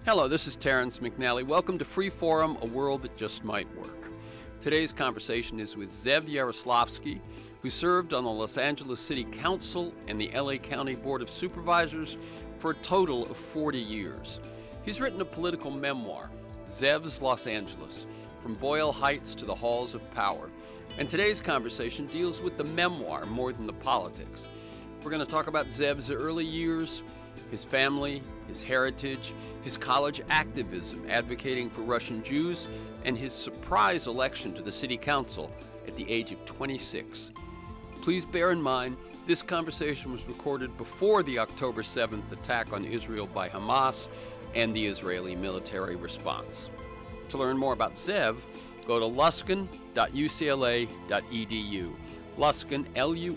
Hello, this is Terrence McNally. Welcome to Free Forum, a world that just might work. Today's conversation is with Zev Yaroslavsky, who served on the Los Angeles City Council and the LA County Board of Supervisors for a total of 40 years. He's written a political memoir, Zev's Los Angeles, From Boyle Heights to the Halls of Power. And today's conversation deals with the memoir more than the politics. We're going to talk about Zev's early years, his family, his heritage, his college activism advocating for Russian Jews, and his surprise election to the city council at the age of 26. Please bear in mind, this conversation was recorded before the October 7th attack on Israel by Hamas and the Israeli military response. To learn more about Zev, go to luskin.ucla.edu. Luskin,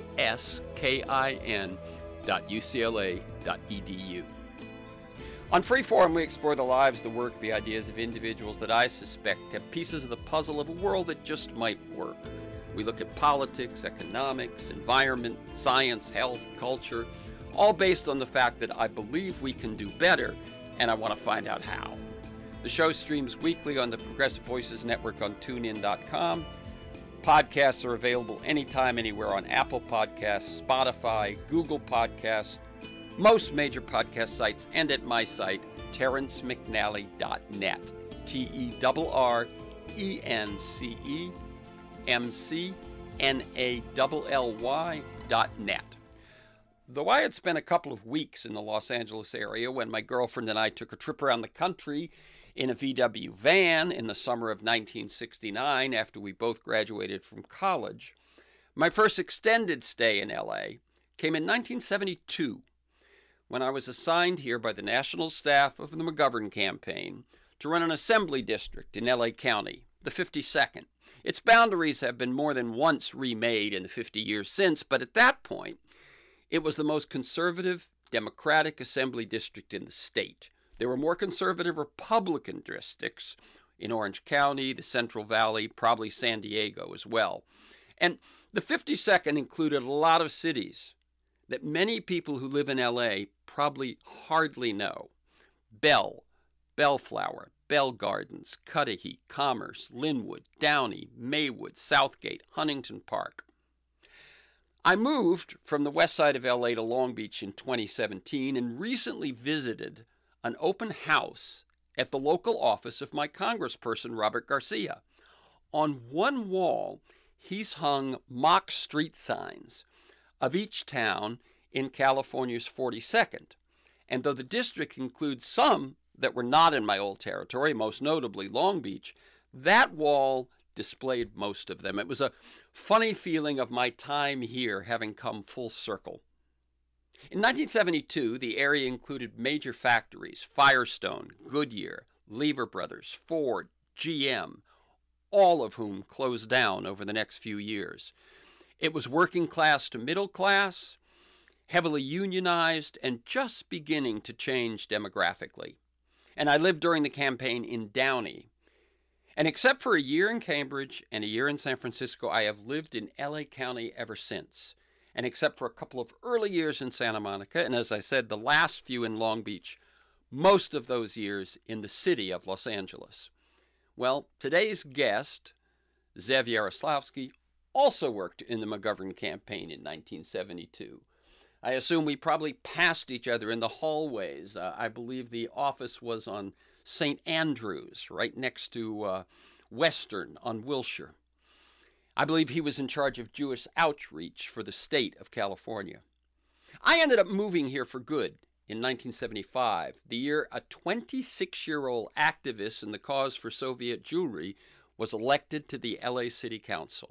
LUSKIN.UCLA.edu. On Freeform, we explore the lives, the work, the ideas of individuals that I suspect have pieces of the puzzle of a world that just might work. We look at politics, economics, environment, science, health, culture, all based on the fact that I believe we can do better, and I want to find out how. The show streams weekly on the Progressive Voices Network on TuneIn.com. Podcasts are available anytime, anywhere on Apple Podcasts, Spotify, Google Podcasts, most major podcast sites, and at my site, terrencemcnally.net. TERRENCEMCNALLY.net. Though I had spent a couple of weeks in the Los Angeles area when my girlfriend and I took a trip around the country in a VW van in the summer of 1969 after we both graduated from college, my first extended stay in LA came in 1972 when I was assigned here by the national staff of the McGovern campaign to run an assembly district in LA County, the 52nd. Its boundaries have been more than once remade in the 50 years since, but at that point, it was the most conservative, Democratic assembly district in the state. There were more conservative Republican districts in Orange County, the Central Valley, probably San Diego as well. And the 52nd included a lot of cities that many people who live in LA probably hardly know. Bell, Bellflower, Bell Gardens, Cudahy, Commerce, Linwood, Downey, Maywood, Southgate, Huntington Park. I moved from the west side of LA to Long Beach in 2017 and recently visited an open house at the local office of my congressperson, Robert Garcia. On one wall, he's hung mock street signs of each town in California's 42nd. And though the district includes some that were not in my old territory, most notably Long Beach, that wall displayed most of them. It was a funny feeling of my time here having come full circle. In 1972, the area included major factories, Firestone, Goodyear, Lever Brothers, Ford, GM, all of whom closed down over the next few years. It was working class to middle class, heavily unionized, and just beginning to change demographically. And I lived during the campaign in Downey. And except for a year in Cambridge and a year in San Francisco, I have lived in LA County ever since. And except for a couple of early years in Santa Monica, and as I said, the last few in Long Beach, most of those years in the city of Los Angeles. Well, today's guest, Zev Yaroslavsky, also worked in the McGovern campaign in 1972. I assume we probably passed each other in the hallways. I believe the office was on St. Andrews, right next to Western on Wilshire. I believe he was in charge of Jewish outreach for the state of California. I ended up moving here for good in 1975, the year a 26-year-old activist in the cause for Soviet Jewry was elected to the LA City Council.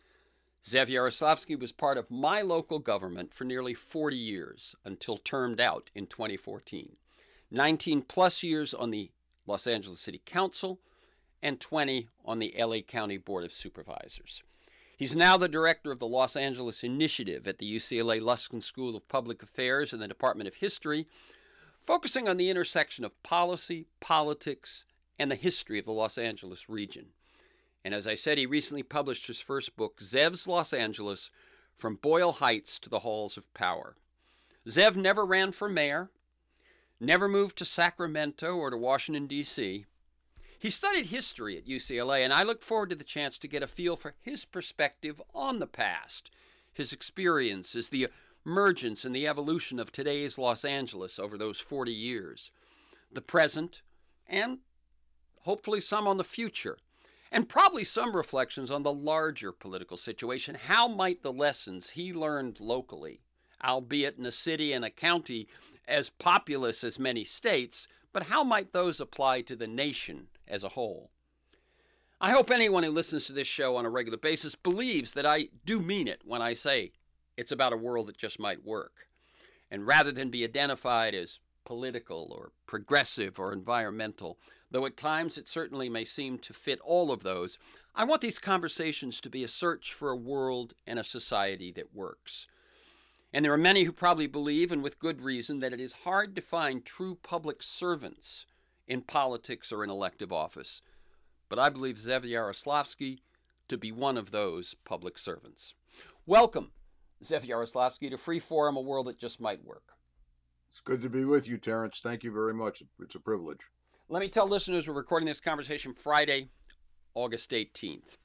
Zev Yaroslavsky was part of my local government for nearly 40 years until termed out in 2014. 19 plus years on the Los Angeles City Council and 20 on the LA County Board of Supervisors. He's now the director of the Los Angeles Initiative at the UCLA Luskin School of Public Affairs and the Department of History, focusing on the intersection of policy, politics, and the history of the Los Angeles region. And as I said, he recently published his first book, Zev's Los Angeles, From Boyle Heights to the Halls of Power. Zev never ran for mayor, never moved to Sacramento or to Washington, D.C. He studied history at UCLA, and I look forward to the chance to get a feel for his perspective on the past, his experiences, the emergence and the evolution of today's Los Angeles over those 40 years, the present, and hopefully some on the future, and probably some reflections on the larger political situation. How might the lessons he learned locally, albeit in a city and a county as populous as many states, but how might those apply to the nation as a whole? I hope anyone who listens to this show on a regular basis believes that I do mean it when I say it's about a world that just might work. And rather than be identified as political or progressive or environmental, though at times it certainly may seem to fit all of those, I want these conversations to be a search for a world and a society that works. And there are many who probably believe, and with good reason, that it is hard to find true public servants in politics or in elective office. But I believe Zev Yaroslavsky to be one of those public servants. Welcome, Zev Yaroslavsky, to Freeform, a world that just might work. It's good to be with you, Terrence. Thank you very much. It's a privilege. Let me tell listeners we're recording this conversation Friday, August 18th.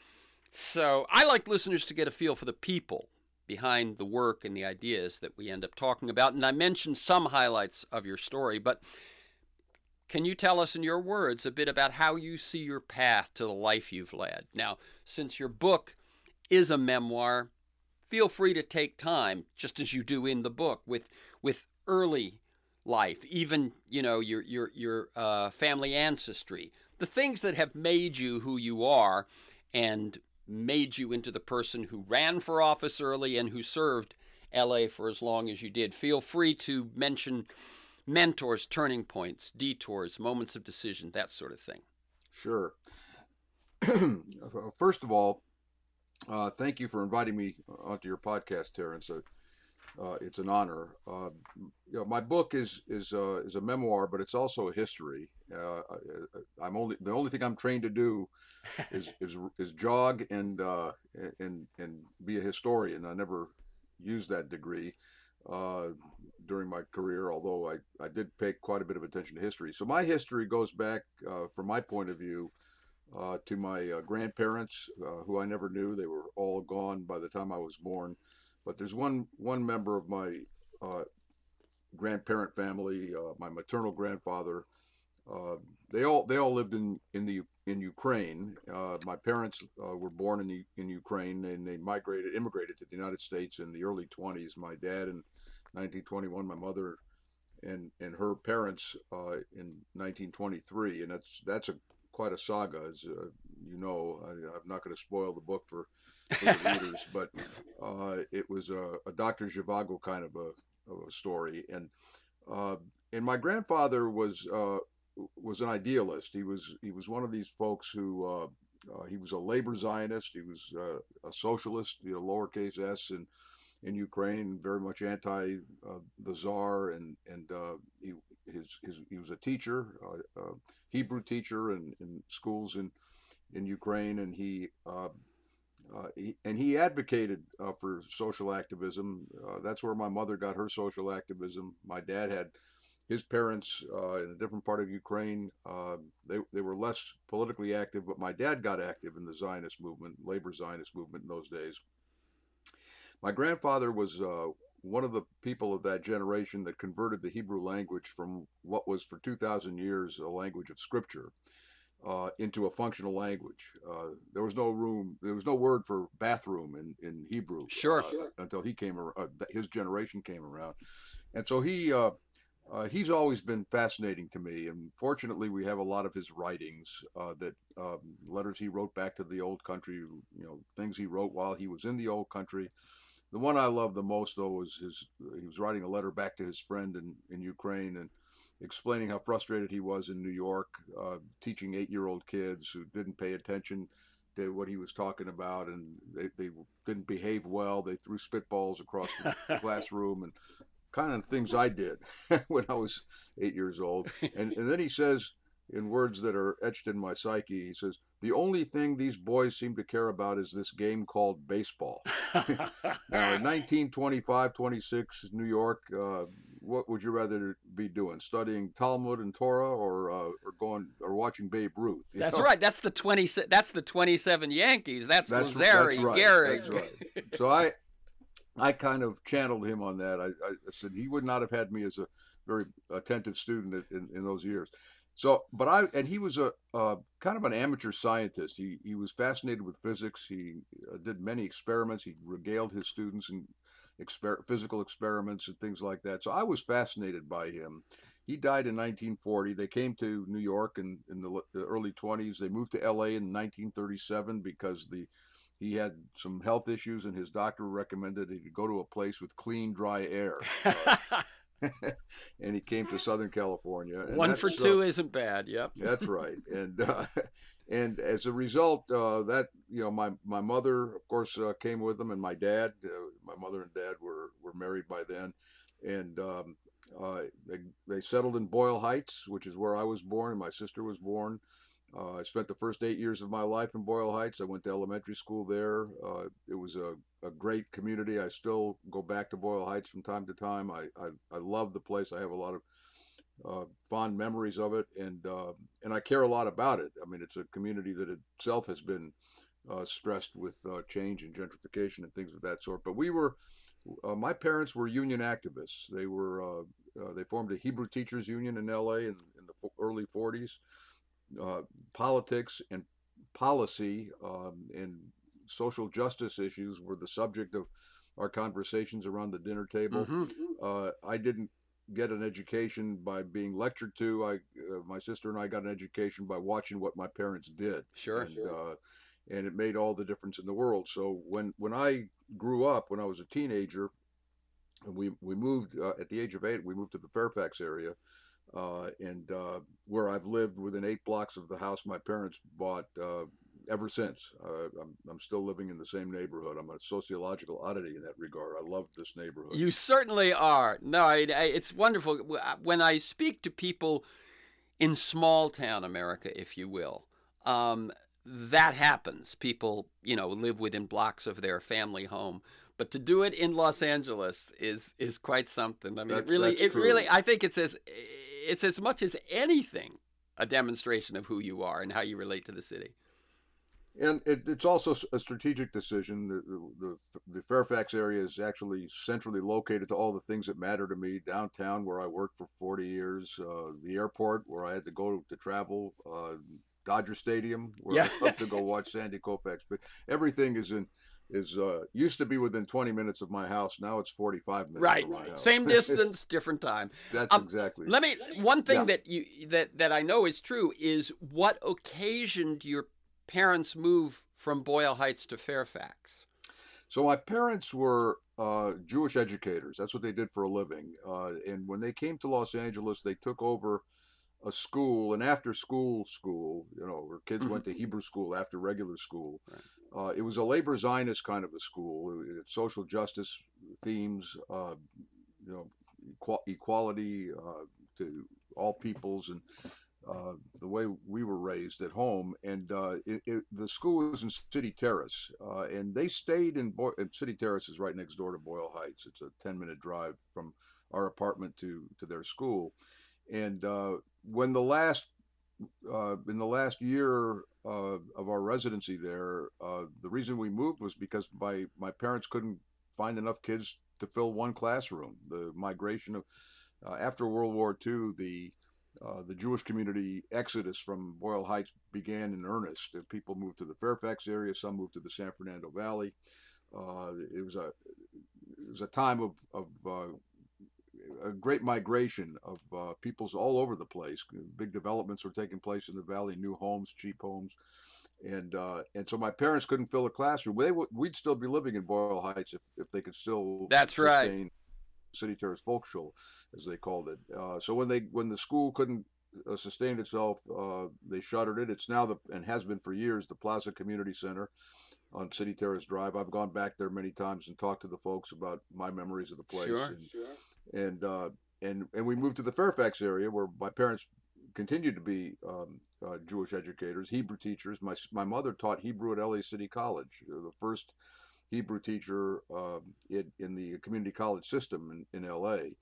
So I like listeners to get a feel for the people behind the work and the ideas that we end up talking about. And I mentioned some highlights of your story, but can you tell us in your words a bit about how you see your path to the life you've led? Now, since your book is a memoir, feel free to take time, just as you do in the book, with early life, even your family ancestry, the things that have made you who you are, and made you into the person who ran for office early and who served LA for as long as you did. Feel free to mention mentors, turning points, detours, moments of decision, that sort of thing. Sure. First of all, thank you for inviting me onto your podcast, Terrence. It's an honor. My book is a memoir, but it's also a history. The only thing I'm trained to do is jog and be a historian. I never used that degree during my career, although I did pay quite a bit of attention to history. So my history goes back, from my point of view, to my grandparents, who I never knew. They were all gone by the time I was born. But there's one member of my grandparent family, my maternal grandfather. They all lived in Ukraine. My parents were born in Ukraine, and they immigrated to the United States in the early 20s. My dad in 1921, my mother and her parents in 1923, and that's quite a saga, as you know. I'm not going to spoil the book for the readers, but it was a Dr. Zhivago kind of a story, and my grandfather was an idealist. He was one of these folks who he was a labor Zionist. He was a socialist, lowercase s, in Ukraine, very much anti the czar, and he was a teacher, Hebrew teacher in schools in Ukraine, and he advocated for social activism. That's where my mother got her social activism. My dad had his parents in a different part of Ukraine. They were less politically active, but my dad got active in the Zionist movement, labor Zionist movement in those days. My grandfather was one of the people of that generation that converted the Hebrew language from what was for 2,000 years a language of scripture into a functional language. There was no word for bathroom in Hebrew. Sure. Until his generation came around, and so he's always been fascinating to me. And fortunately, we have a lot of his writings, letters he wrote back to the old country, things he wrote while he was in the old country. The one I love the most, though, was he was writing a letter back to his friend in Ukraine and explaining how frustrated he was in New York, teaching 8-year-old kids who didn't pay attention to what he was talking about, and they didn't behave well. They threw spitballs across the classroom and kind of things I did when I was 8 years old. And then he says, in words that are etched in my psyche, he says, "The only thing these boys seem to care about is this game called baseball." Now, in 1925, 26, New York what would you rather be doing? Studying Talmud and Torah, or going or watching Babe Ruth? You That's know, right. That's the 20. That's the 27 Yankees. That's that's Lazari, right. That's Gehrig. right. So I kind of channeled him on that. I said he would not have had me as a very attentive student in those years. So, but and he was a kind of an amateur scientist. He was fascinated with physics. He did many experiments. He regaled his students in physical experiments and things like that. So I was fascinated by him. He died in 1940. They came to New York in the early 20s. They moved to LA in 1937 because he had some health issues, and his doctor recommended he go to a place with clean, dry air. And he came to Southern California, and One for two isn't bad. Yep. that's right. And and as a result, that my mother, of course, came with him, and my dad. My mother and dad were married by then, and they settled in Boyle Heights, which is where I was born, and my sister was born. I spent the first 8 years of my life in Boyle Heights. I went to elementary school there. It was a great community. I still go back to Boyle Heights from time to time. I love the place. I have a lot of fond memories of it, and I care a lot about it. I mean, it's a community that itself has been stressed with change and gentrification and things of that sort. But my parents were union activists. They formed a Hebrew Teachers Union in L.A. in the early 40s. Politics and policy and social justice issues were the subject of our conversations around the dinner table. Mm-hmm. I didn't get an education by being lectured to. My sister and I got an education by watching what my parents did. Sure. And it made all the difference in the world. So when I grew up, when I was a teenager, we moved at the age of 8. We moved to the Fairfax area, and where I've lived within 8 blocks of the house my parents bought ever since. I'm still living in the same neighborhood. I'm a sociological oddity in that regard. I love this neighborhood. You certainly are. No, it's wonderful. When I speak to people in small town America, if you will, that happens. People, live within blocks of their family home. But to do it in Los Angeles is quite something. I mean, That's true. I think it's as much as anything a demonstration of who you are and how you relate to the city. And it's also a strategic decision. The Fairfax area is actually centrally located to all the things that matter to me. Downtown, where I worked for 40 years, the airport, where I had to go to travel, Dodger Stadium, where I love to go watch Sandy Koufax. But everything used to be within 20 minutes of my house. Now it's 45 minutes Right. from my house. Same distance, different time. That's exactly. One thing Yeah. that I know is true is what occasioned your parents move from Boyle Heights to Fairfax. So my parents were Jewish educators. That's what they did for a living. And when they came to Los Angeles, they took over a school, an after-school school, where kids went to Hebrew school after regular school. Right. It was a labor Zionist kind of a school. It had social justice themes, equality to all peoples, and the way we were raised at home. And the school was in City Terrace, and they stayed and City Terrace is right next door to Boyle Heights. It's a 10-minute drive from our apartment to their school. And when in the last year of our residency there, the reason we moved was because my parents couldn't find enough kids to fill one classroom. The migration of after World War II, the Jewish community exodus from Boyle Heights began in earnest. People moved to the Fairfax area, some moved to the San Fernando Valley. It was a time of a great migration of peoples all over the place. Big developments were taking place in the valley, new homes, cheap homes, and so my parents couldn't fill a classroom. We'd still be living in Boyle Heights if they could still That's sustain right. City Terrace Volksschule, as they called it. So when the school couldn't sustain itself, they shuttered it. It's now and has been for years, the Plaza Community Center on City Terrace Drive. I've gone back there many times and talked to the folks about my memories of the place. Sure. And we moved to the Fairfax area, where my parents continued to be Jewish educators, Hebrew teachers. My mother taught Hebrew at LA City College, the first Hebrew teacher in the community college system in LA.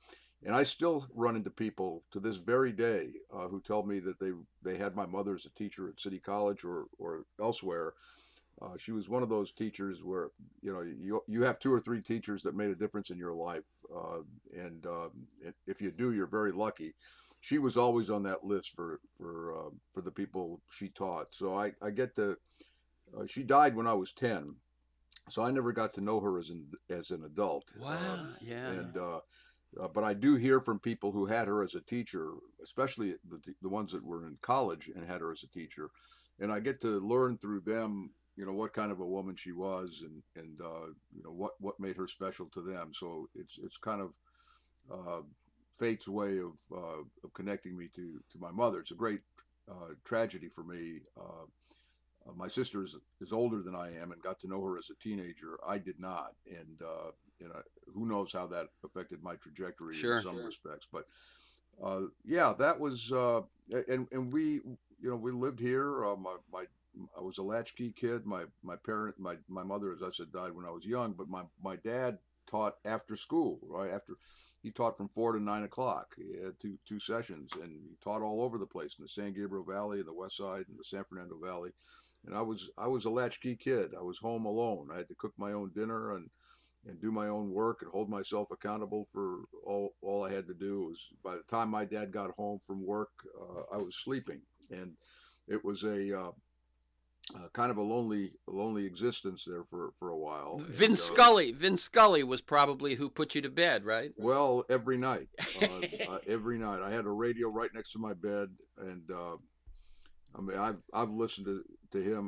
And I still run into people to this very day who tell me that they had my mother as a teacher at City College or elsewhere. She was one of those teachers where you have two or three teachers that made a difference in your life, and if you do, you're very lucky. She was always on that list for the people she taught. So I get to. She died when I was 10, so I never got to know her as an adult. Wow. Yeah. And But I do hear from people who had her as a teacher, especially the ones that were in college and had her as a teacher, and I get to learn through them, what kind of a woman she was, and what made her special to them. So it's kind of uh, fate's way of connecting me to my mother. It's a great tragedy for me. My sister is older than I am and got to know her as a teenager. I did not, and who knows how that affected my trajectory in Sure. some respects. But yeah, that was and we we lived here. I was a latchkey kid. My mother, as I said, died when I was young. But my dad taught after school. Right after he taught from 4 to 9 o'clock. He had two sessions, and he taught all over the place in the San Gabriel Valley, in the West Side, and the San Fernando Valley. And I was a latchkey kid. I was home alone. I had to cook my own dinner and do my own work and hold myself accountable for all I had to do. Was by the time my dad got home from work, I was sleeping, and it was a kind of a lonely existence there for a while. And Vince Scully was probably who put you to bed, right? well, every night, every night, I had a radio right next to my bed, and I mean, I've listened to him.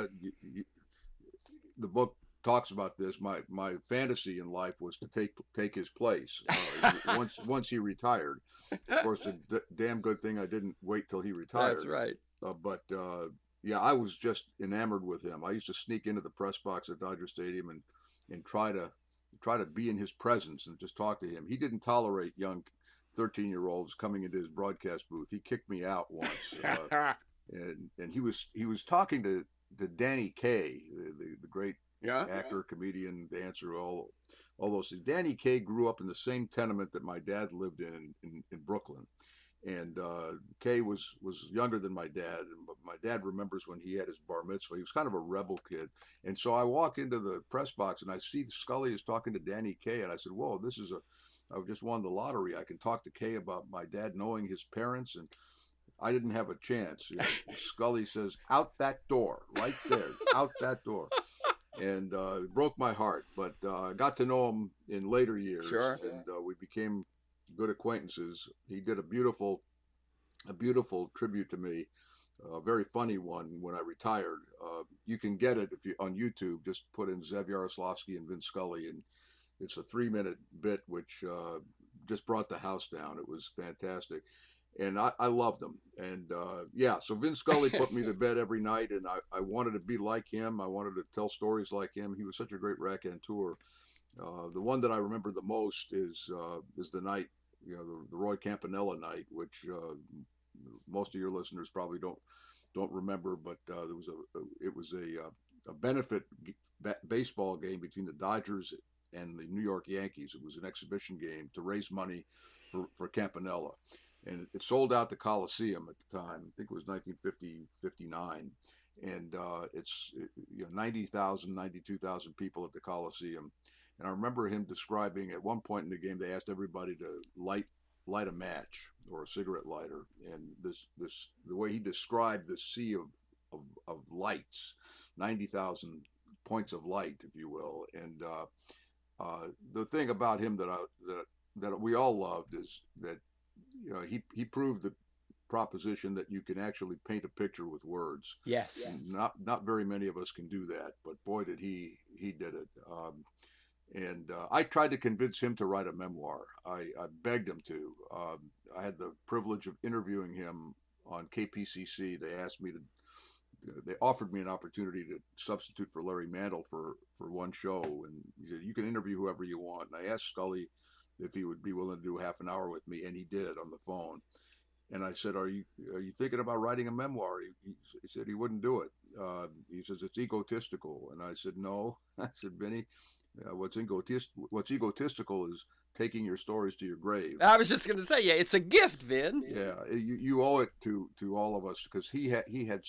The book talks about this. My fantasy in life was to take his place once he retired. Of course, a damn good thing I didn't wait till he That's retired. right. But Yeah, I was just enamored with him. I used to sneak into the press box at Dodger Stadium and try to be in his presence and just talk to him. He didn't tolerate young 13-year-olds coming into his broadcast booth. He kicked me out once. And he was talking to Danny Kaye, the great Yeah. actor, comedian, dancer, all those things. Danny Kaye grew up in the same tenement that my dad lived in Brooklyn, and Kaye was younger than my dad. And my dad remembers when he had his bar mitzvah. He was kind of a rebel kid, and so I walk into the press box and I see Scully is talking to Danny Kaye, and I said, "Whoa, this is a I've just won the lottery. I can talk to Kaye about my dad knowing his parents." And I didn't have a chance. Scully says, "Out that door, right there, out that door," and it broke my heart. But I got to know him in later years, Sure. and we became good acquaintances. He did a beautiful tribute to me, a very funny one when I retired. You can get it if you on YouTube. Just put in Zev Yaroslavsky and Vince Scully, and it's a 3-minute bit which just brought the house down. It was fantastic, and I loved him. And yeah, so Vince Scully put me to bed every night, and I wanted to be like him. I wanted to tell stories like him. He was such a great raconteur. The one that I remember the most is the night, the Roy Campanella night, which most of your listeners probably don't remember, but it was a benefit baseball game between the Dodgers and the New York Yankees. It was an exhibition game to raise money for Campanella, and it sold out the Coliseum at the time. I think it was 1959, and it's 90,000, 92,000 people at the Coliseum. And I remember him describing at one point in the game, they asked everybody to light a match or a cigarette lighter, and the way he described the sea of lights, 90,000 points of light, if you will. And the thing about him that we all loved is that he proved the proposition that you can actually paint a picture with words. Yes. Not very many of us can do that, but boy did he did it. And I tried to convince him to write a memoir. I begged him to. I had the privilege of interviewing him on KPCC. They offered me an opportunity to substitute for Larry Mantle for one show, and he said, "You can interview whoever you want." And I asked Scully if he would be willing to do half an hour with me, and he did on the phone. And I said, "Are you thinking about writing a memoir?" He said he wouldn't do it. He says it's egotistical, and I said, "No." I said, "Vinny, What's egotistical is taking your stories to your grave. I was just going to say, yeah, it's a gift, Vin. Yeah, you owe it to all of us because he had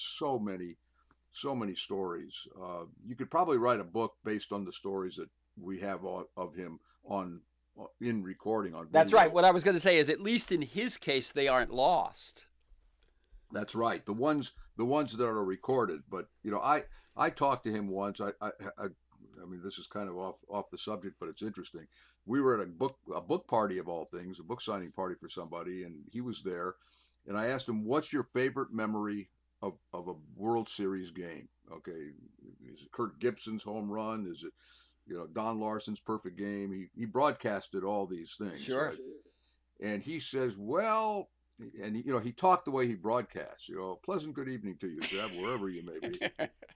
so many stories. You could probably write a book based on the stories that we have of him on in recording on That's right. video. What I was going to say is, at least in his case, they aren't lost. That's right. The ones that are recorded. But I talked to him once. I mean, this is kind of off the subject, but it's interesting. We were at a book party of all things, a book signing party for somebody, and he was there. And I asked him, "What's your favorite memory of a World Series game?" Okay, is it Kirk Gibson's home run? Is it Don Larson's perfect game? He broadcasted all these things, Sure. right? And he says, "Well," and he talked the way he broadcasts. Pleasant good evening to you, Zeb, wherever you may be.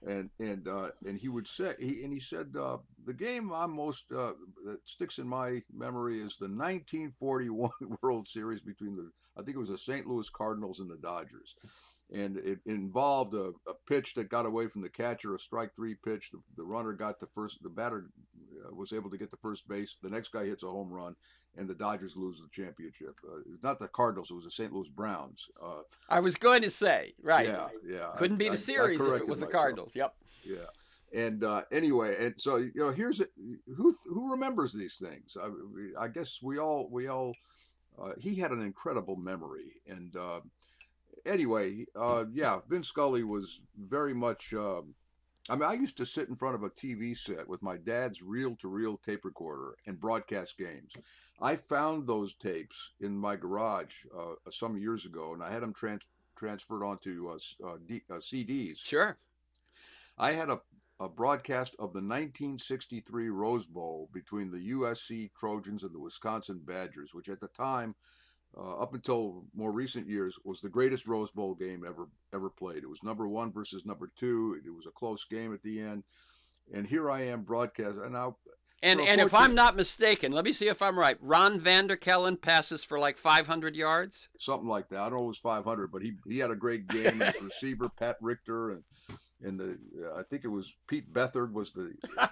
And he would say he said the game I'm most that sticks in my memory is the 1941 World Series between I think it was the St. Louis Cardinals and the Dodgers. And it involved a pitch that got away from the catcher, a strike three pitch. The runner got the first, the batter was able to get to first base. The next guy hits a home run, and the Dodgers lose the championship. Not the Cardinals; it was the St. Louis Browns. I was going to say, right. Yeah, yeah. Couldn't beat I a series if it corrected was the myself. Cardinals. Yep. Yeah. And anyway, and so here's who remembers these things. I guess we all. He had an incredible memory, and anyway, yeah, Vince Scully was very much. I mean, I used to sit in front of a TV set with my dad's reel-to-reel tape recorder and broadcast games. I found those tapes in my garage some years ago, and I had them transferred onto CDs. Sure. I had a broadcast of the 1963 Rose Bowl between the USC Trojans and the Wisconsin Badgers, which at the time, up until more recent years, was the greatest Rose Bowl game ever played. It was number one versus number two. It was a close game at the end, and here I am broadcasting. And if I'm not mistaken, let me see if I'm right. Ron Vanderkellen passes for like 500 yards. Something like that. I don't know if it was 500, but he had a great game as receiver. Pat Richter and I think it was Pete Bethard was the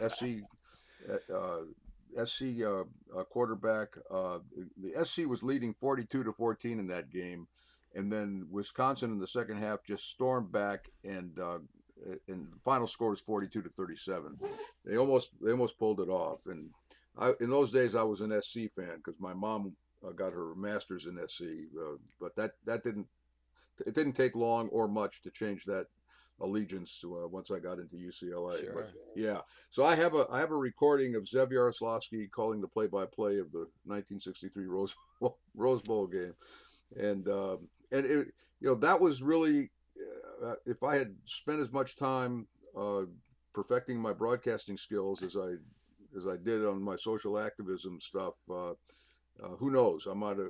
SC quarterback. The SC was leading 42-14 in that game, and then Wisconsin in the second half just stormed back, and the final score was 42-37. They almost pulled it off. And in those days I was an SC fan because my mom got her master's in SC, but that didn't take long or much to change that allegiance once I got into UCLA. Sure. But yeah, so I have a recording of Zev Yaroslavsky calling the play-by-play of the 1963 Rose Bowl game, and it, that was really if I had spent as much time perfecting my broadcasting skills as I did on my social activism stuff, who knows? I might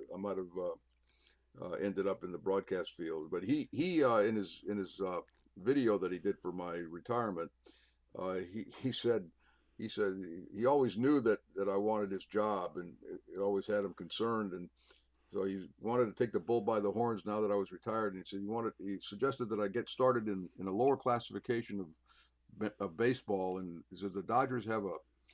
have ended up in the broadcast field. But he in his video that he did for my retirement, he said he always knew that I wanted his job, and it always had him concerned, and so he wanted to take the bull by the horns now that I was retired. And he said he suggested that I get started in a lower classification of baseball, and he said the Dodgers have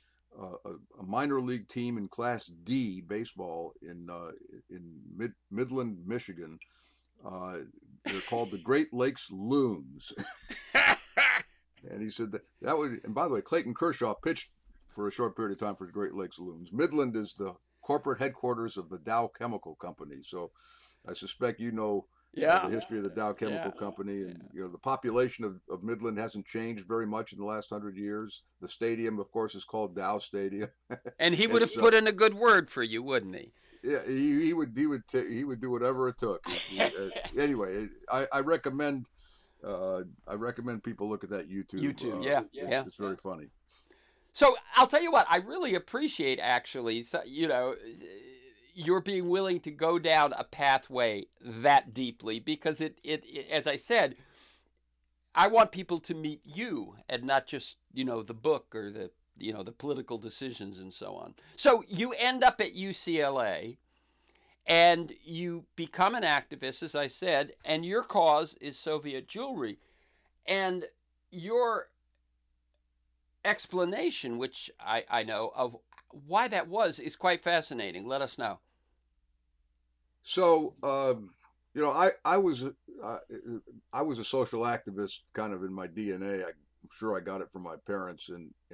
a minor league team in Class D baseball in Midland, Michigan. They're called the Great Lakes Loons. And he said that would, and by the way, Clayton Kershaw pitched for a short period of time for the Great Lakes Loons. Midland is the corporate headquarters of the Dow Chemical Company. So I suspect the history of the Dow Chemical Company, and the population of Midland hasn't changed very much in the last 100 years. The stadium, of course, is called Dow Stadium. And he would have put in a good word for you, wouldn't he? Yeah, he would do whatever it took. Anyway, I recommend people look at that YouTube. YouTube, it's very funny. So I'll tell you what, I really appreciate actually, you're being willing to go down a pathway that deeply, because it as I said, I want people to meet you and not just the book or the political decisions and so on. So you end up at UCLA, and you become an activist, as I said, and your cause is Soviet jewelry, and your explanation, which I know of why that was, is quite fascinating. Let us know. So, you know, uh, I was a social activist kind of in my DNA. I'm sure I got it from my parents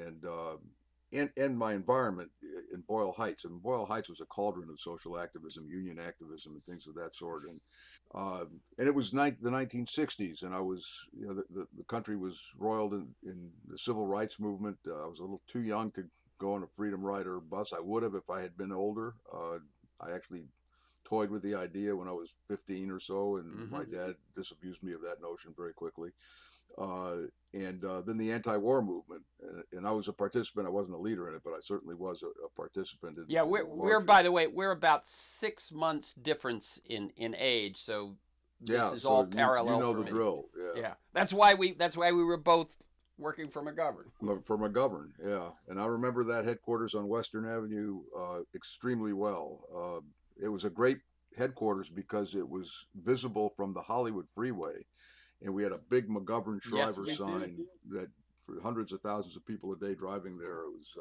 and my environment in Boyle Heights. And Boyle Heights was a cauldron of social activism, union activism, and things of that sort. And it was the 1960s, and I was, you know, the country was roiled in the civil rights movement. I was a little too young to go on a Freedom Rider bus. I would have if I had been older. I actually toyed with the idea when I was 15 or so, and Mm-hmm. my dad disabused me of that notion very quickly. Uh, and then the anti-war movement, and I was a participant. I wasn't a leader in it, but I certainly was a participant Yeah, in we're the we're marches. by the way, we're about 6 months difference in age, so this Yeah, is all so you parallel know for the me. drill. Yeah, Yeah, that's why we were both working for McGovern. for McGovern. Yeah, and I remember that headquarters on Western Avenue extremely well. It was a great headquarters because it was visible from the Hollywood freeway, and we had a big McGovern Yes, Shriver we did. sign that for hundreds of thousands of people a day driving there. It was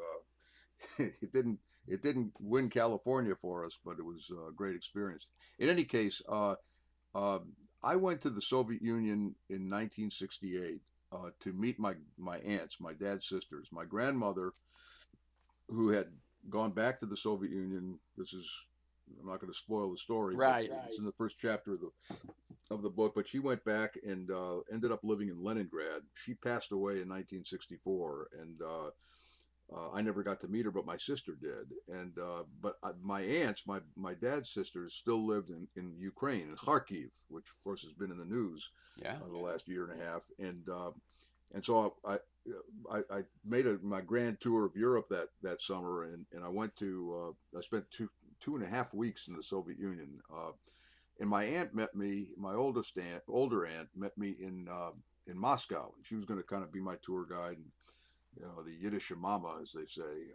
it didn't win California for us, but it was a great experience. In any case, uh, I went to the Soviet Union in 1968 to meet my aunts, my dad's sisters, my grandmother, who had gone back to the Soviet Union. This is I'm not going to spoil the story, but Right. it's in the first chapter of the book. But she went back and ended up living in Leningrad. She passed away in 1964, and I never got to meet her, but my sister did. And but my aunts, my dad's sisters, still lived in Ukraine, in Kharkiv, which of course has been in the news Yeah. the last year and a half. And so I made my grand tour of Europe that summer, and I went to I spent two and a half weeks in the Soviet Union. And my aunt met me. My older aunt met me in Moscow, and she was going to kind of be my tour guide, and the Yiddish mama, as they say,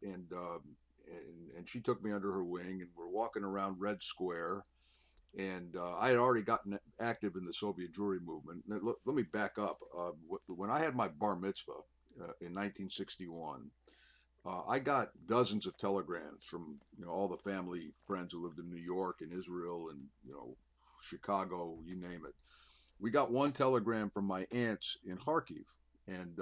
and she took me under her wing, and we're walking around Red Square, and I had already gotten active in the Soviet Jewry movement. Now, let me back up. When I had my bar mitzvah in 1961, I got dozens of telegrams from all the family friends who lived in New York and Israel and Chicago, you name it. We got one telegram from my aunts in Kharkiv, and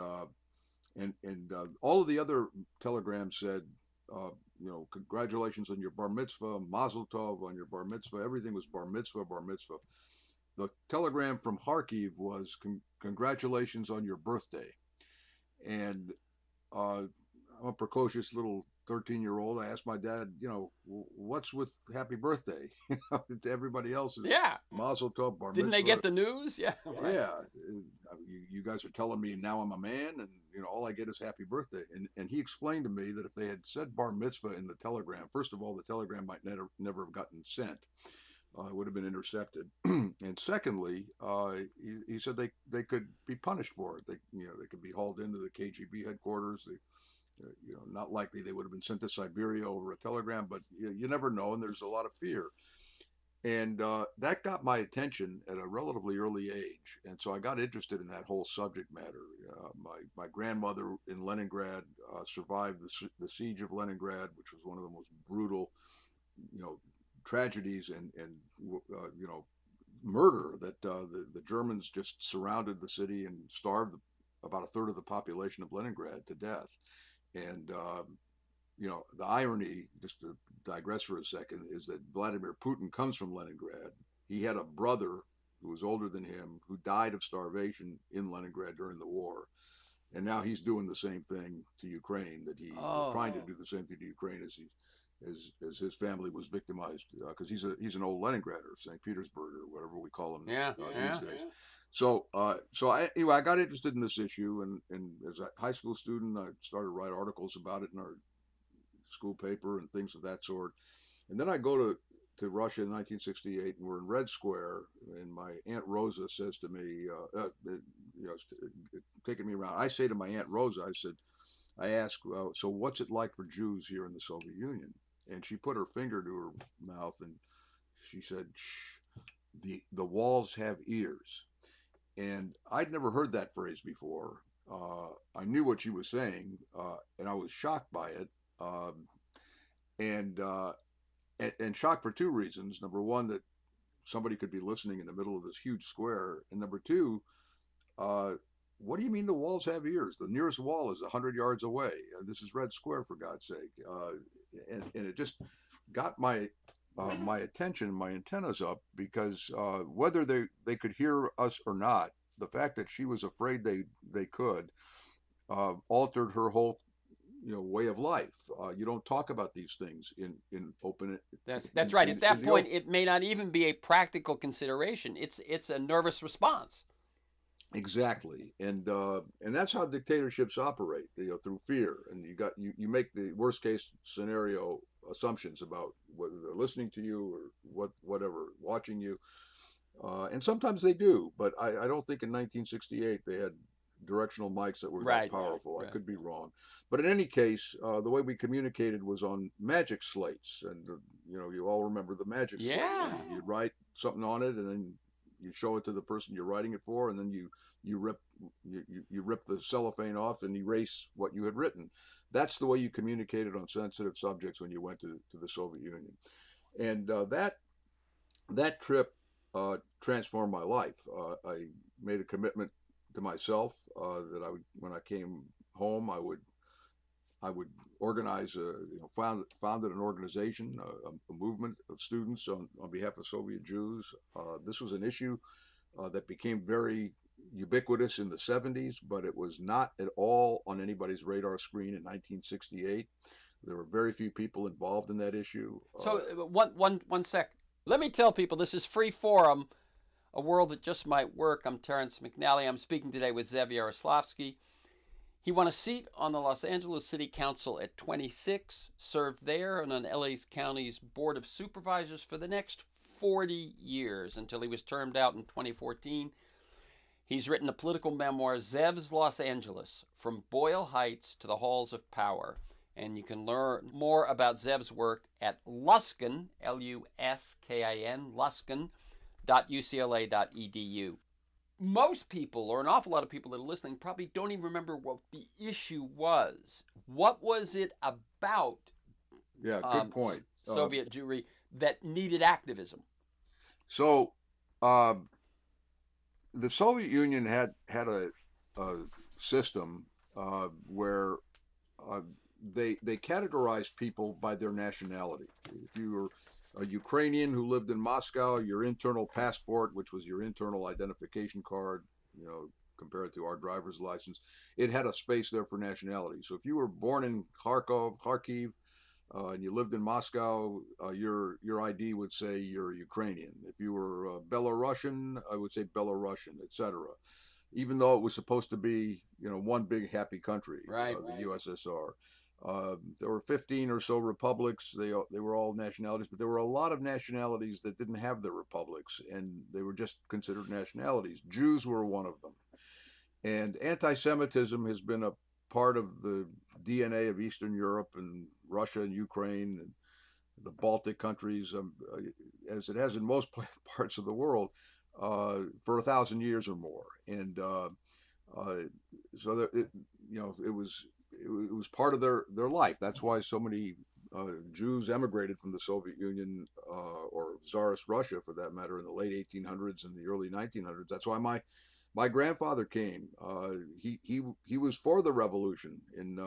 all of the other telegrams said, congratulations on your bar mitzvah, mazel tov on your bar mitzvah. Everything was bar mitzvah, bar mitzvah. The telegram from Kharkiv was congratulations on your birthday, and uh, I'm a precocious little 13-year-old. I asked my dad, what's with happy birthday? To everybody else is Yeah. mazel tov, bar Didn't they mitzvah. get the news? Yeah. Right. Yeah, you guys are telling me now I'm a man, and all I get is happy birthday. And he explained to me that if they had said bar mitzvah in the telegram, first of all, the telegram might never have gotten sent. It would have been intercepted. And secondly, he said they could be punished for it. They could be hauled into the KGB headquarters. Not likely they would have been sent to Siberia over a telegram, but you never know, and there's a lot of fear. And that got my attention at a relatively early age, and so I got interested in that whole subject matter. My grandmother in Leningrad survived the siege of Leningrad, which was one of the most brutal, you know, tragedies and murder that the Germans just surrounded the city and starved about a third of the population of Leningrad to death. And the irony, just to digress for a second, is that Vladimir Putin comes from Leningrad. He had a brother who was older than him who died of starvation in Leningrad during the war. And now he's doing the same thing to Ukraine Oh. trying to do the same thing to Ukraine as his family was victimized because he's an old Leningrader, St. Petersburg or whatever we call him Yeah. these Yeah. days. So I got interested in this issue, and as a high school student, I started to write articles about it in our school paper and things of that sort. And then I go to Russia in 1968, and we're in Red Square, and my Aunt Rosa says to me, taking me around. I say to my Aunt Rosa, I ask, so what's it like for Jews here in the Soviet Union? And she put her finger to her mouth and she said, "Shh, the walls have ears." And I'd never heard that phrase before. I knew what she was saying, and I was shocked by it, um, and, uh, and shocked for two reasons. Number one, that somebody could be listening in the middle of this huge square, and number two, uh, what do you mean the walls have ears? The nearest wall is 100 yards away. This is Red Square, for God's sake, and it just got my attention, my antennas up, because whether they could hear us or not, the fact that she was afraid they could altered her whole way of life. You don't talk about these things in open That's right. At in that the point, open. it may not even be a practical consideration. It's a nervous response. Exactly, and that's how dictatorships operate. Through fear, and you make the worst case scenario assumptions about whether they're listening to you or whatever, watching you. And sometimes they do, but I don't think in 1968 they had directional mics that were that Right, powerful. I right. could be wrong. But in any case, the way we communicated was on magic slates. And, you all remember the magic slates. Yeah. You'd write something on it, and then you show it to the person you're writing it for, and then you rip you rip the cellophane off and erase what you had written. That's the way you communicated on sensitive subjects when you went to the Soviet Union. And that trip transformed my life. I made a commitment to myself that when I came home, I would organize founded an organization, a movement of students on behalf of Soviet Jews. This was an issue that became very ubiquitous in the 70s, but it was not at all on anybody's radar screen in 1968. There were very few people involved in that issue. So one sec. Let me tell people this is Free Forum, a world that just might work. I'm Terrence McNally. I'm speaking today with Zev Yaroslavsky. He won a seat on the Los Angeles City Council at 26, served there and on LA County's Board of Supervisors for the next 40 years until he was termed out in 2014. He's written a political memoir, Zev's Los Angeles, From Boyle Heights to the Halls of Power. And you can learn more about Zev's work at Luskin, Luskin, luskin.ucla.edu. Most people, or an awful lot of people that are listening, probably don't even remember what the issue was. What was it about Yeah, good point. Soviet Jewry that needed activism? So uh, the Soviet Union had a system where uh, they categorized people by their nationality. If you were a Ukrainian who lived in Moscow, your internal passport, which was your internal identification card, compared to our driver's license, it had a space there for nationality. So if you were born in Kharkiv, and you lived in Moscow, your ID would say you're Ukrainian. If you were Belarusian, I would say Belarusian, etc. Even though it was supposed to be, one big happy country, Right. the USSR. There were 15 or so republics. They were all nationalities, but there were a lot of nationalities that didn't have their republics, and they were just considered nationalities. Jews were one of them, and anti-Semitism has been a part of the DNA of Eastern Europe and Russia and Ukraine and the Baltic countries, as it has in most parts of the world, for 1,000 years or more. And uh, so that it was part of their life. That's why so many Jews emigrated from the Soviet Union or Tsarist Russia, for that matter, in the late 1800s and the early 1900s. That's why my grandfather came. He was for the revolution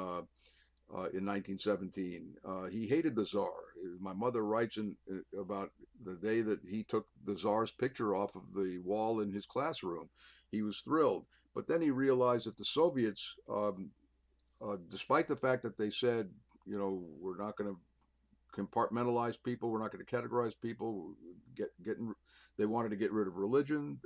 in 1917. He hated the Tsar. My mother writes about the day that he took the Tsar's picture off of the wall in his classroom. He was thrilled, but then he realized that the Soviets, despite the fact that they said, we're not going to compartmentalize people, we're not going to categorize people, they wanted to get rid of religion.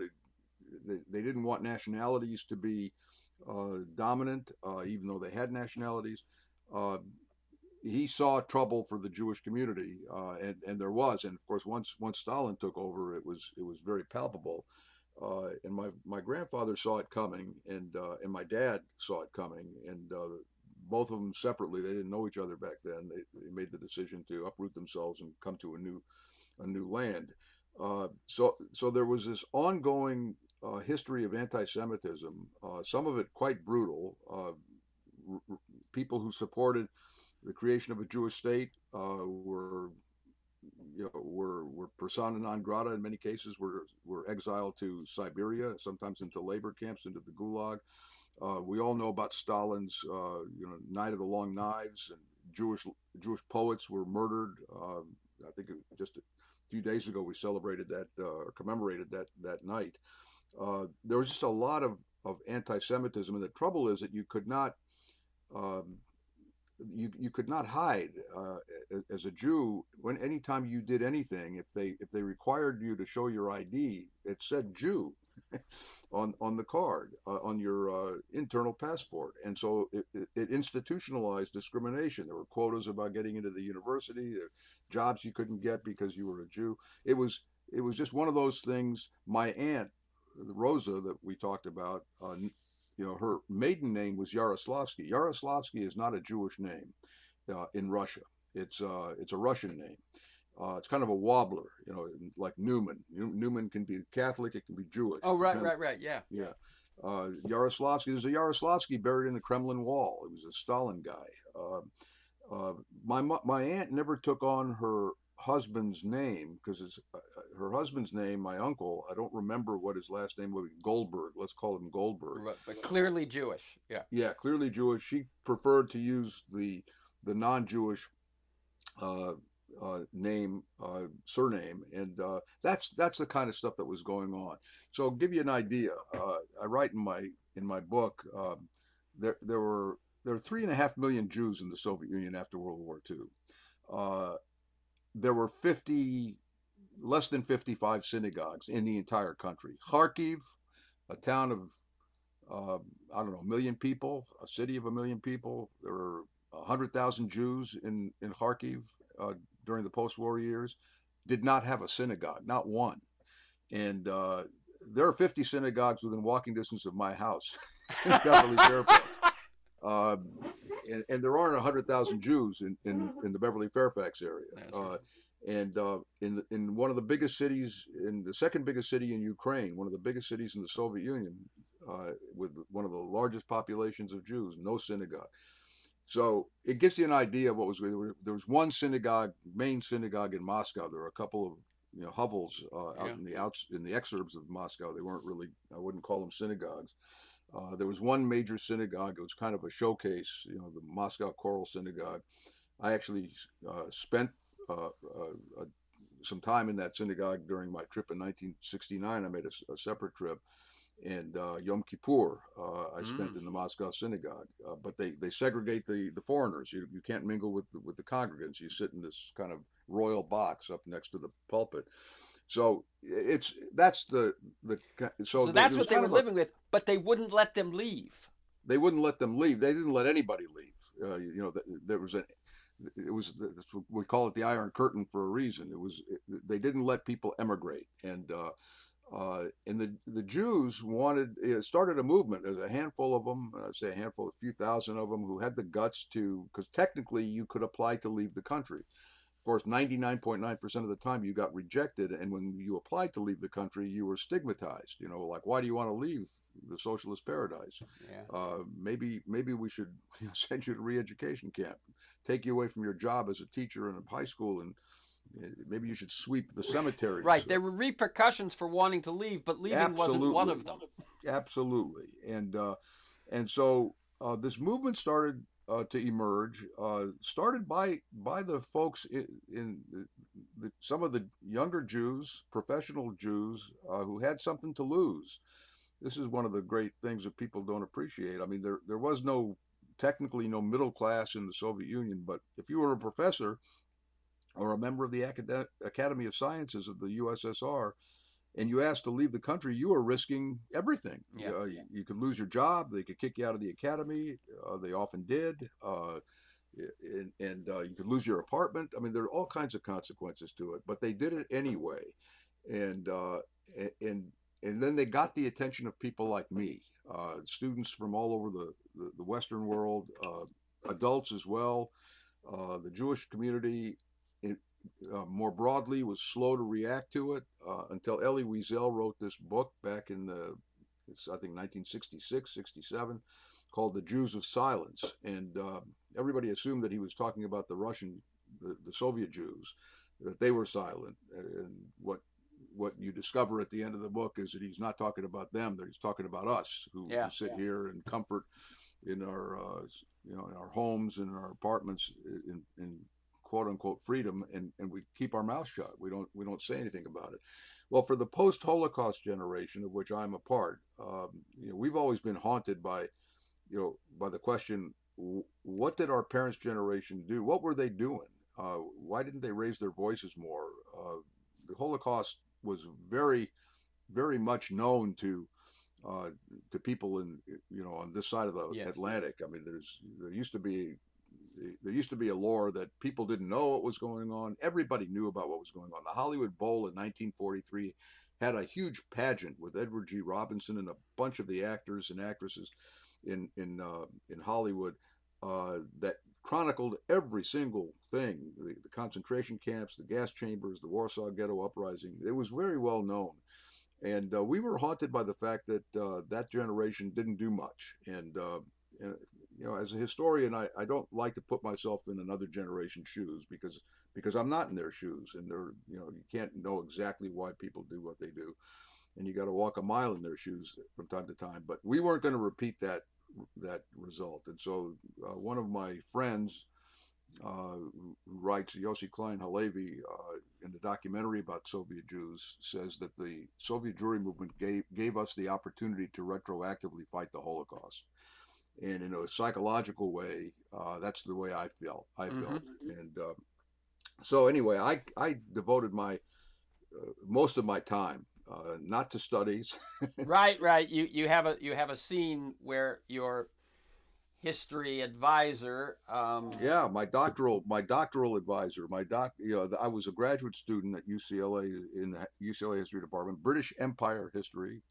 They didn't want nationalities to be dominant, even though they had nationalities. Uh, he saw trouble for the Jewish community, and there was, and of course, once Stalin took over, it was very palpable. And my grandfather saw it coming, and my dad saw it coming, and both of them separately. They didn't know each other back then. They made the decision to uproot themselves and come to a new land. So there was this ongoing history of anti-Semitism, some of it quite brutal. People who supported the creation of a Jewish state were, were persona non grata in many cases. Were exiled to Siberia, sometimes into labor camps, into the Gulag. We all know about Stalin's, Night of the Long Knives, and Jewish poets were murdered. I think just a few days ago we celebrated that, or commemorated that night. There was just a lot of anti-Semitism, and the trouble is that um, you could not hide as a Jew. When anytime you did anything, if they required you to show your ID, it said Jew on the card, on your internal passport, and so it institutionalized discrimination. There were quotas about getting into the university, jobs you couldn't get because you were a Jew. It was it was just one of those things. My aunt Rosa that we talked about, her maiden name was Yaroslavsky. Yaroslavsky is not a Jewish name in Russia. It's a Russian name. It's kind of a wobbler, like Newman. Newman can be Catholic, it can be Jewish. Oh, right. Yeah. Yeah. Yaroslavsky. There's a Yaroslavsky buried in the Kremlin wall. He was a Stalin guy. My aunt never took on her husband's name because her husband's name. My uncle, I don't remember what his last name would be. Goldberg. Let's call him Goldberg. Right, but clearly Jewish. Yeah. Yeah, clearly Jewish. She preferred to use the non-Jewish uh, name, surname, and that's the kind of stuff that was going on. So, I'll give you an idea. I write in my book, there were 3.5 million Jews in the Soviet Union after World War II. Uh, there were less than 55 synagogues in the entire country. Kharkiv, a town of I don't know, a million people, a city of a million people. There were 100,000 Jews in Kharkiv during the post-war years. Did not have a synagogue, not one. And there are 50 synagogues within walking distance of my house in Beverly Fairfax. Uh, and there aren't 100,000 Jews in the Beverly Fairfax area. Right. And in one of the biggest cities, in the second biggest city in Ukraine, one of the biggest cities in the Soviet Union, with one of the largest populations of Jews, no synagogue. So it gives you an idea of what was going. There was one synagogue, main synagogue in Moscow. There were a couple of hovels out Yeah. in the exurbs of Moscow. They weren't really. I wouldn't call them synagogues. There was one major synagogue. It was kind of a showcase. The Moscow Choral Synagogue. I actually spent some time in that synagogue during my trip in 1969. I made a separate trip, and Yom Kippur I spent Mm. in the Moscow synagogue. But they segregate the foreigners. You can't mingle with the congregants. You sit in this kind of royal box up next to the pulpit. So that's the so So there that's was what they kind were of a living with, but they wouldn't let them leave. they wouldn't let them leave. They didn't let anybody leave. There was we call it the Iron Curtain for a reason. They didn't let people emigrate, and the Jews started a movement. There's a handful of them, I'd say a handful, a few thousand of them, who had the guts to, because technically you could apply to leave the country. Of course, 99.9% of the time you got rejected, and when you applied to leave the country, you were stigmatized. Like, why do you want to leave the socialist paradise? Yeah. Maybe we should send you to re-education camp, take you away from your job as a teacher in a high school, and maybe you should sweep the cemeteries. Right. There were repercussions for wanting to leave, but leaving wasn't one Absolutely, of them. absolutely, and so this movement started to emerge, started by the folks in some of the younger Jews, professional Jews, who had something to lose. This is one of the great things that people don't appreciate. I mean, there was technically no middle class in the Soviet Union, but if you were a professor or a member of the Academy of Sciences of the USSR, and you asked to leave the country, you are risking everything. Yeah. You could lose your job. They could kick you out of the academy. They often did. And you could lose your apartment. I mean, there are all kinds of consequences to it, but they did it anyway. And and and then they got the attention of people like me, students from all over the Western world, adults as well, the Jewish community. more broadly was slow to react to it until Elie Wiesel wrote this book back in I think 1966, 67, called The Jews of Silence. And everybody assumed that he was talking about the Soviet Jews, that they were silent. And what you discover at the end of the book is that he's not talking about them; that he's talking about us who sit here in comfort in our in our homes and in our apartments in quote unquote freedom, and we keep our mouth shut. We don't say anything about it. Well, for the post Holocaust generation, of which I'm a part, we've always been haunted by by the question: what did our parents' generation do? What were they doing? Why didn't they raise their voices more? The Holocaust was very, very much known uh, to people in on this side of the Atlantic. I mean, there used to be a lore that people didn't know what was going on. Everybody knew about what was going on. The Hollywood Bowl in 1943 had a huge pageant with Edward G. Robinson and a bunch of the actors and actresses in Hollywood that chronicled every single thing: the concentration camps, the gas chambers, the Warsaw Ghetto Uprising. It was very well known, and we were haunted by the fact that that generation didn't do much. And as a historian, I don't like to put myself in another generation's shoes because I'm not in their shoes, and you can't know exactly why people do what they do, and you got to walk a mile in their shoes from time to time. But we weren't going to repeat that result, and so one of my friends who writes, Yossi Klein Halevi, in the documentary about Soviet Jews, says that the Soviet Jewry movement gave us the opportunity to retroactively fight the Holocaust. And in a psychological way, that's the way I felt. And so anyway, I devoted my most of my time not to studies. Right. You have a scene where your history advisor. Yeah, my doctoral advisor, I was a graduate student at UCLA in the UCLA History Department, British Empire history.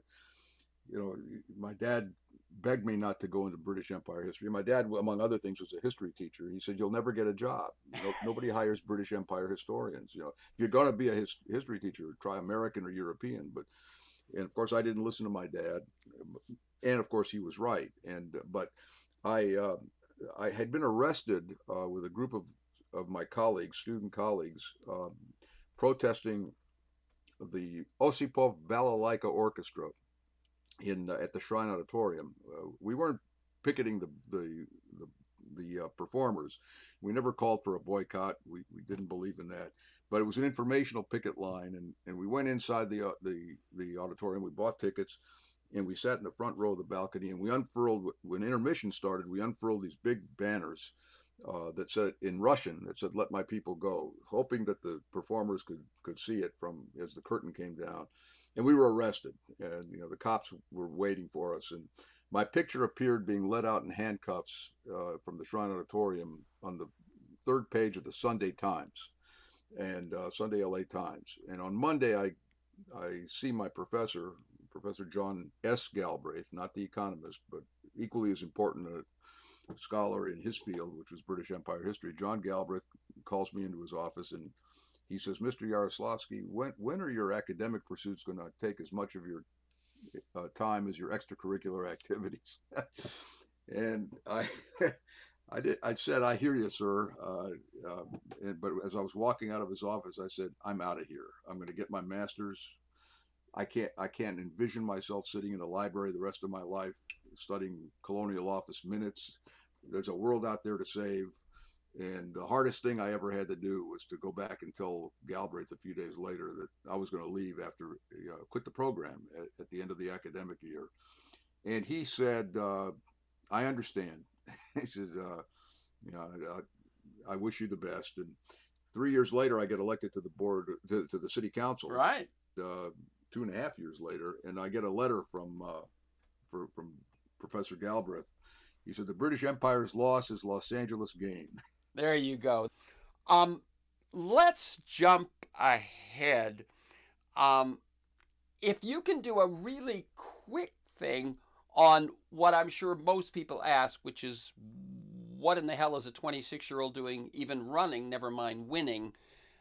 My dad begged me not to go into British Empire history. My dad, among other things, was a history teacher. He said, "You'll never get a job. Nobody hires British Empire historians. If you're going to be a history teacher, try American or European." And of course, I didn't listen to my dad, and of course, he was right. But I uh, I had been arrested with a group of my colleagues, student colleagues, protesting the Osipov Balalaika Orchestra in at the Shrine Auditorium. We weren't picketing the performers. We never called for a boycott. We didn't believe in that. But it was an informational picket line, and we went inside the auditorium. We bought tickets, and we sat in the front row of the balcony. And we unfurled when intermission started. We unfurled these big banners that said in Russian that said "Let my people go," hoping that the performers could see it from as the curtain came down. And we were arrested, and the cops were waiting for us. And my picture appeared being led out in handcuffs from the Shrine Auditorium on the third page of the Sunday Times and Sunday LA Times. And on Monday, I see my professor, Professor John S. Galbraith, not the economist, but equally as important a scholar in his field, which was British Empire history. John Galbraith calls me into his office and he says, "Mr. Yaroslavsky, when are your academic pursuits going to take as much of your time as your extracurricular activities?" And I said, "I hear you, sir." But as I was walking out of his office, I said, "I'm out of here. I'm going to get my master's. I can't envision myself sitting in a library the rest of my life studying colonial office minutes. There's a world out there to save." And the hardest thing I ever had to do was to go back and tell Galbraith a few days later that I was going to leave after, quit the program at the end of the academic year. And he said, "I understand." He said, you know, I wish you the best. And 3 years later, I get elected to the board, to the city council. Right. 2.5 years later, and I get a letter from Professor Galbraith. He said, "The British Empire's loss is Los Angeles' gain." There you go. Um, let's jump ahead. Um, if you can do a really quick thing on what I'm sure most people ask, which is what in the hell is a 26-year-old doing even running, never mind winning?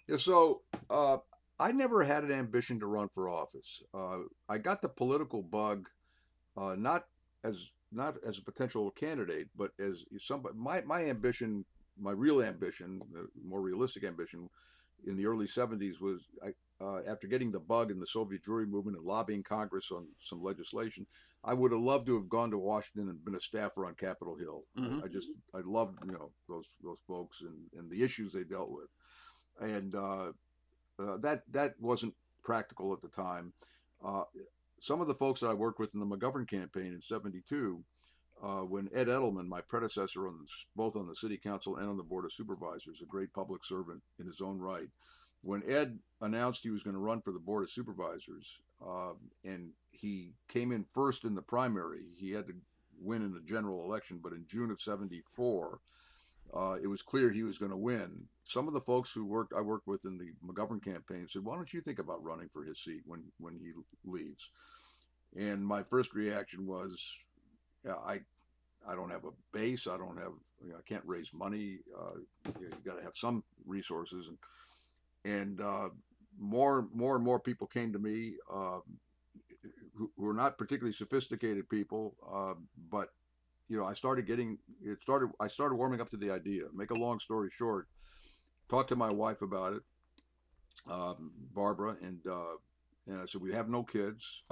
Yeah, so I never had an ambition to run for office. I got the political bug not as a potential candidate, but as somebody. My ambition, my real ambition, more realistic ambition, in the early '70s was after getting the bug in the Soviet Jewry movement and lobbying Congress on some legislation, I would have loved to have gone to Washington and been a staffer on Capitol Hill. Hmm. I loved those folks and the issues they dealt with, and that wasn't practical at the time. Uh, some of the folks that I worked with in the McGovern campaign in '72, when Ed Edelman, my predecessor both on the city council and on the board of supervisors, a great public servant in his own right, when Ed announced he was going to run for the board of supervisors, and he came in first in the primary, he had to win in the general election, but in June of '74, it was clear he was going to win. Some of the folks I worked with in the McGovern campaign said, "Why don't you think about running for his seat when he leaves?" And my first reaction was, yeah, I don't have a base. I don't have, I can't raise money. You got to have some resources, and more and more people came to me who are not particularly sophisticated people, but I started getting it started. I started warming up to the idea. Make a long story short, talked to my wife about it, Barbara, and I said we have no kids.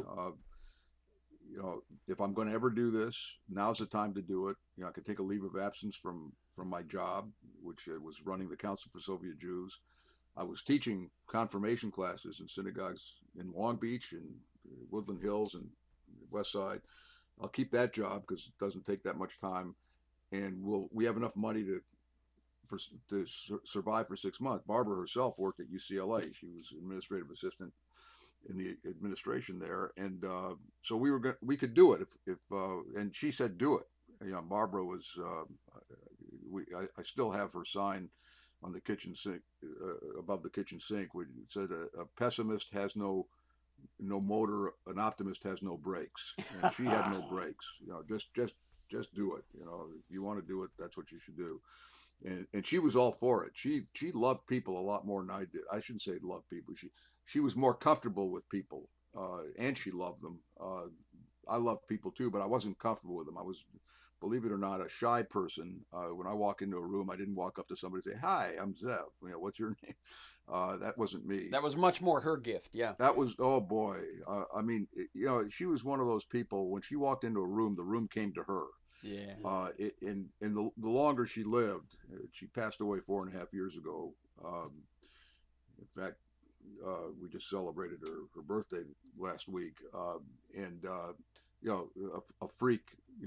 If I'm going to ever do this, now's the time to do it. I could take a leave of absence from my job, which was running the Council for Soviet Jews. I was teaching confirmation classes in synagogues in Long Beach and Woodland Hills and West Side. I'll keep that job because it doesn't take that much time, and we have enough money for to survive for 6 months. Barbara herself worked at UCLA. She was administrative assistant in the administration there, and so we could do it if and she said do it. Barbara was I still have her sign on the kitchen sink above the kitchen sink, which said a pessimist has no motor, an optimist has no brakes, and she had no brakes. Just do it. If you want to do it, that's what you should do. And she was all for it. She loved people a lot more than I did. I shouldn't say loved people. She was more comfortable with people, and she loved them. I loved people too, but I wasn't comfortable with them. I was, believe it or not, a shy person. When I walk into a room, I didn't walk up to somebody and say, "Hi, I'm Zev. What's your name?" That wasn't me. That was much more her gift. Yeah. That was, oh boy. I mean, she was one of those people. When she walked into a room, the room came to her. Yeah. And the longer she lived, she passed away 4.5 years ago. In fact, we just celebrated her birthday last week, and a freak,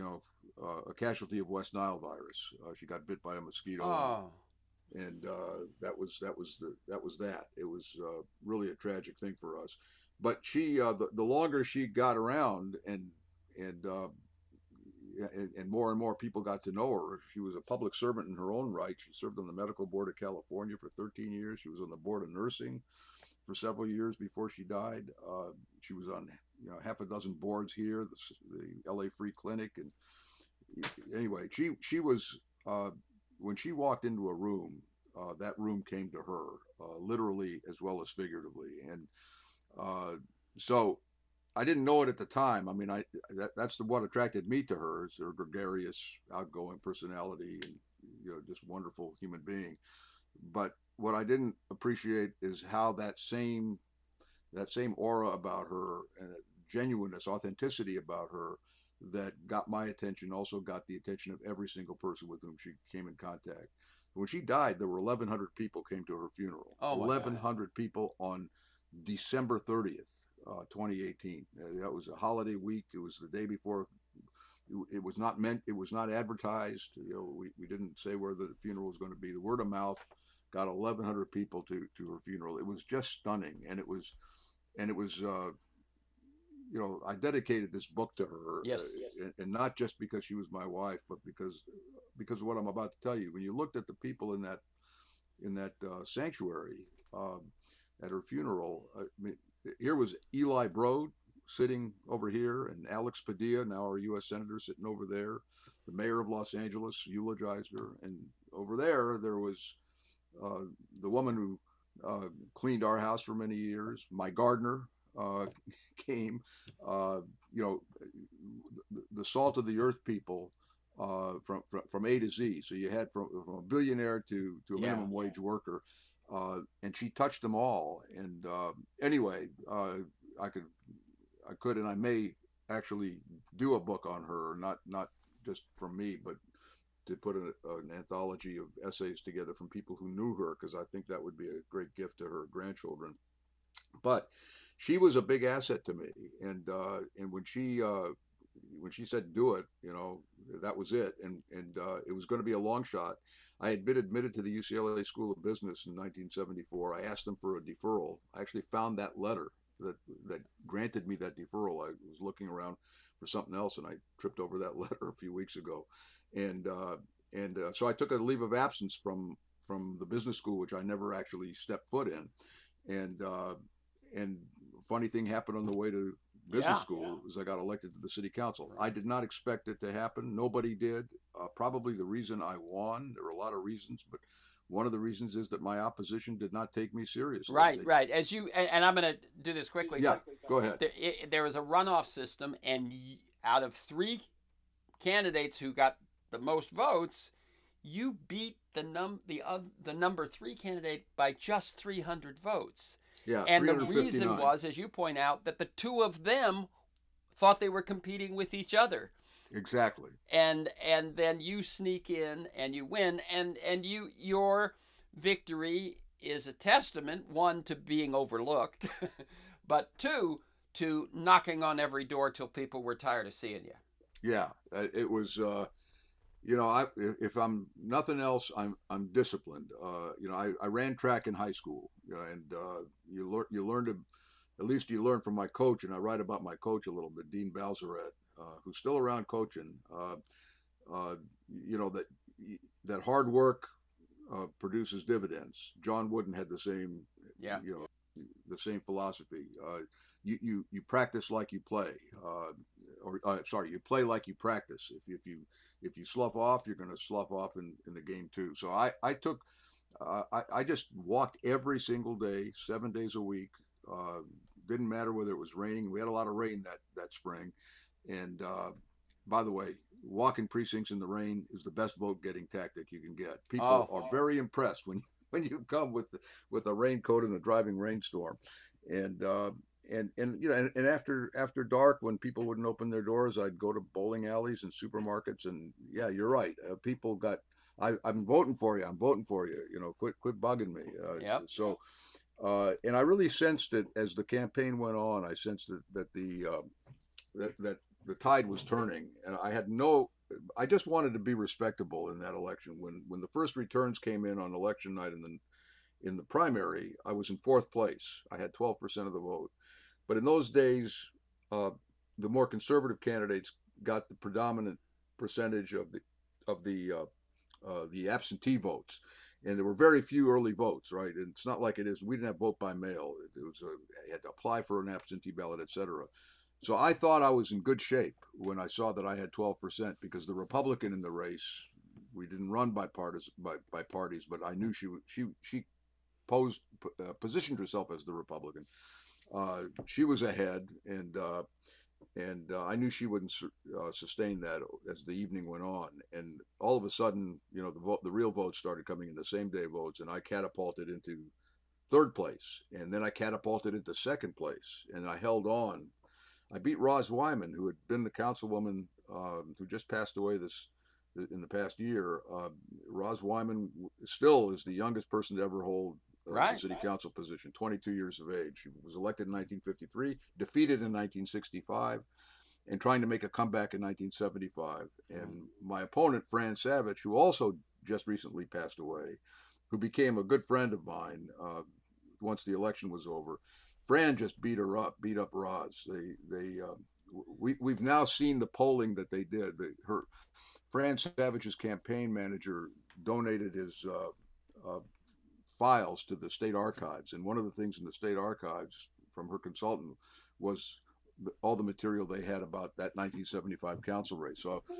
a casualty of West Nile virus. She got bit by a mosquito, Oh. and that was that. It was really a tragic thing for us. But the longer she got around, and and more and more people got to know her. She was a public servant in her own right. She served on the Medical Board of California for 13 years. She was on the Board of Nursing for several years before she died. She was on half a dozen boards here, the LA Free Clinic, and anyway, she was when she walked into a room, that room came to her, literally as well as figuratively, and uh, so I didn't know it at the time. I mean, that's what attracted me to her is her gregarious, outgoing personality, and just wonderful human being. But what I didn't appreciate is how that same aura about her and genuineness, authenticity about her that got my attention also got the attention of every single person with whom she came in contact. When she died, there were 1,100 people came to her funeral. Oh my God. 1,100 people on December 30th, 2018. That was a holiday week. It was the day before. It was not meant. It was not advertised. We didn't say where the funeral was going to be. The word of mouth got 1,100 people to her funeral. It was just stunning, and I dedicated this book to her, Yes. and not just because she was my wife, but because of what I'm about to tell you. When you looked at the people in that sanctuary at her funeral, I mean, here was Eli Broad sitting over here, and Alex Padilla, now our U.S. senator, sitting over there. The mayor of Los Angeles eulogized her, and over there was uh, the woman cleaned our house for many years. My gardener uh, came. You know, the salt of the earth people from A to Z. So you had from a billionaire to a Yeah. minimum wage worker, and she touched them all. And anyway, I could, and I may actually do a book on her, not just from me, but to put an anthology of essays together from people who knew her, because I think that would be a great gift to her grandchildren. But she was a big asset to me, and when she said do it, you know, that was it, and it was going to be a long shot. I had been admitted to the UCLA School of Business in 1974. I asked them for a deferral. I actually found that letter that that granted me that deferral. I was looking around for something else, and I tripped over that letter a few weeks ago, and so I took a leave of absence from the business school, which I never actually stepped foot in, and and funny thing happened on the way to business Yeah. school was I got elected to the city council. I did not expect it to happen. Nobody did. Probably the reason I won. There were a lot of reasons, but one of the reasons is that my opposition did not take me seriously. Right, right. As you and I'm going to do this quickly, Yeah, but go ahead. there was a runoff system, and out of three candidates who got the most votes, you beat the number three candidate by just 300 votes. Yeah, And the reason 359. was, as you point out, that the two of them thought they were competing with each other. Exactly. And then you sneak in and you win, and your victory is a testament, one, to being overlooked, but two, to knocking on every door till people were tired of seeing you. Yeah, it was. You know, if I'm nothing else, I'm disciplined. You know, I ran track in high school, you know, and you learn to, at least you learn from my coach, and I write about my coach a little bit, Dean Balzaret, who's still around coaching. Uh, you know that hard work produces dividends. John Wooden had the same, Yeah. you know, the same philosophy. You practice like you play, or sorry, you play like you practice. If you slough off, you're going to slough off in the game too. So I took I just walked every single day, 7 days a week. Uh, didn't matter whether it was raining. We had a lot of rain that spring, and by the way, walking precincts in the rain is the best vote getting tactic you can get. People Oh, are very impressed when you come with a raincoat in a driving rainstorm, and and you know and after dark when people wouldn't open their doors, I'd go to bowling alleys and supermarkets, and yeah, you're right. People got I'm voting for you. I'm voting for you. You know, quit bugging me. yep. And I really sensed it as the campaign went on. I sensed that the tide was turning, and I had no. I just wanted to be respectable in that election. When the first returns came in on election night in the primary, I was in fourth place. I had 12% of the vote. But in those days, uh, the more conservative candidates got the predominant percentage of the absentee votes, and there were very few early votes. Right, and it's not like it is. We didn't have vote by mail. It was you had to apply for an absentee ballot, etc. So I thought I was in good shape when I saw that I had 12% because the Republican in the race, we didn't run by parties, but I knew she posed positioned herself as the Republican. She was ahead, and I knew she wouldn't sustain that as the evening went on. And all of a sudden, you know, the real votes started coming in, the same day votes, and I catapulted into third place, and then I catapulted into second place, and I held on. I beat Roz Wyman, who had been the councilwoman who just passed away this in the past year. Roz Wyman still is the youngest person to ever hold the Right. city council position, 22 years of age. She was elected in 1953, defeated in 1965, and trying to make a comeback in 1975. Mm. And my opponent, Fran Savage, who also just recently passed away, who became a good friend of mine once the election was over. Fran just beat up Roz. We've now seen the polling that they did. Her Fran Savage's campaign manager donated his files to the state archives, and one of the things in the state archives from her consultant was all the material they had about that 1975 council race. So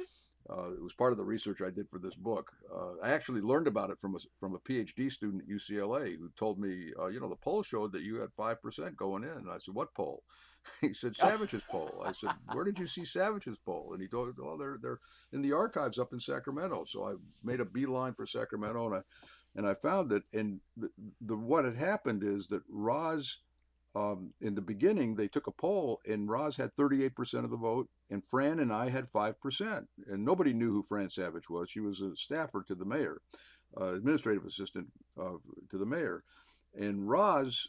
It was part of the research I did for this book. I actually learned about it from a PhD student at UCLA who told me, the poll showed that you had 5% going in. And I said, what poll? He said, Savage's poll. I said, where did you see Savage's poll? And he told, well, they're in the archives up in Sacramento. So I made a beeline for Sacramento, and I found it. And the what had happened is that Roz, in the beginning, they took a poll, and Roz had 38% of the vote, and Fran and I had 5%. And nobody knew who Fran Savage was. She was a staffer to the mayor, administrative assistant to the mayor. And Roz,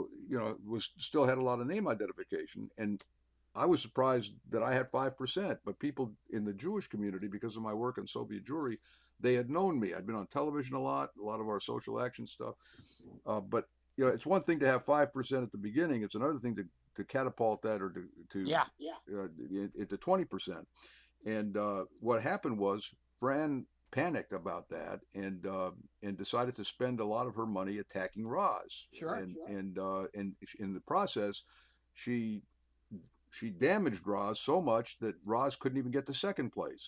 was still had a lot of name identification. And I was surprised that I had 5%, but people in the Jewish community, because of my work in Soviet Jewry, they had known me. I'd been on television a lot of our social action stuff. But it's one thing to have 5% at the beginning. It's another thing to catapult that or to Yeah. into 20%. And what happened was Fran panicked about that and decided to spend a lot of her money attacking Roz. Sure. And in the process, she she damaged Roz so much that Roz couldn't even get to second place.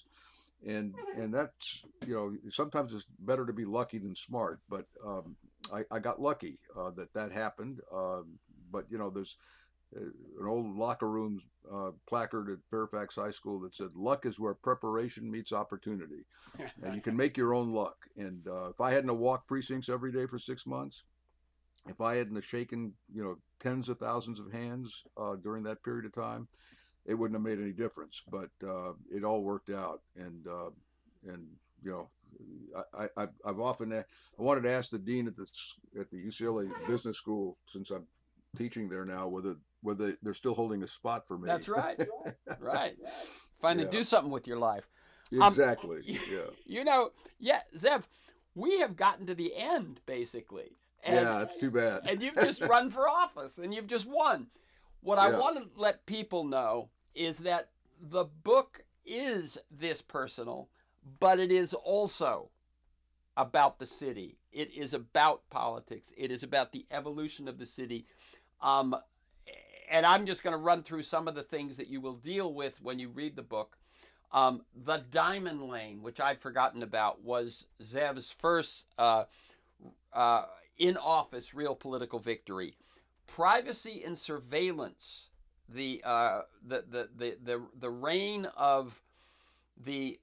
And that's, sometimes it's better to be lucky than smart. But I got lucky that happened. But there's an old locker room placard at Fairfax High School that said, "Luck is where preparation meets opportunity," and you can make your own luck. And if I hadn't walked precincts every day for 6 months, if I hadn't shaken, tens of thousands of hands during that period of time, it wouldn't have made any difference. But it all worked out, and you know, I've often I wanted to ask the dean at the UCLA Business School, since I'm teaching there now, whether they're still holding a spot for me. That's right. Right. Finally, Yeah, do something with your life. Um, exactly. Yeah, yeah, Zev, we have gotten to the end basically, and yeah. It's too bad. you've just run for office and you've just won. What I Yeah, want to let people know is that the book is this personal, but it is also about the city. It is about politics. It is about the evolution of the city. Um, and I'm just going to run through some of the things that you will deal with when you read the book. The Diamond Lane, which I'd forgotten about, was Zev's first uh, in office real political victory. Privacy and surveillance, the reign of the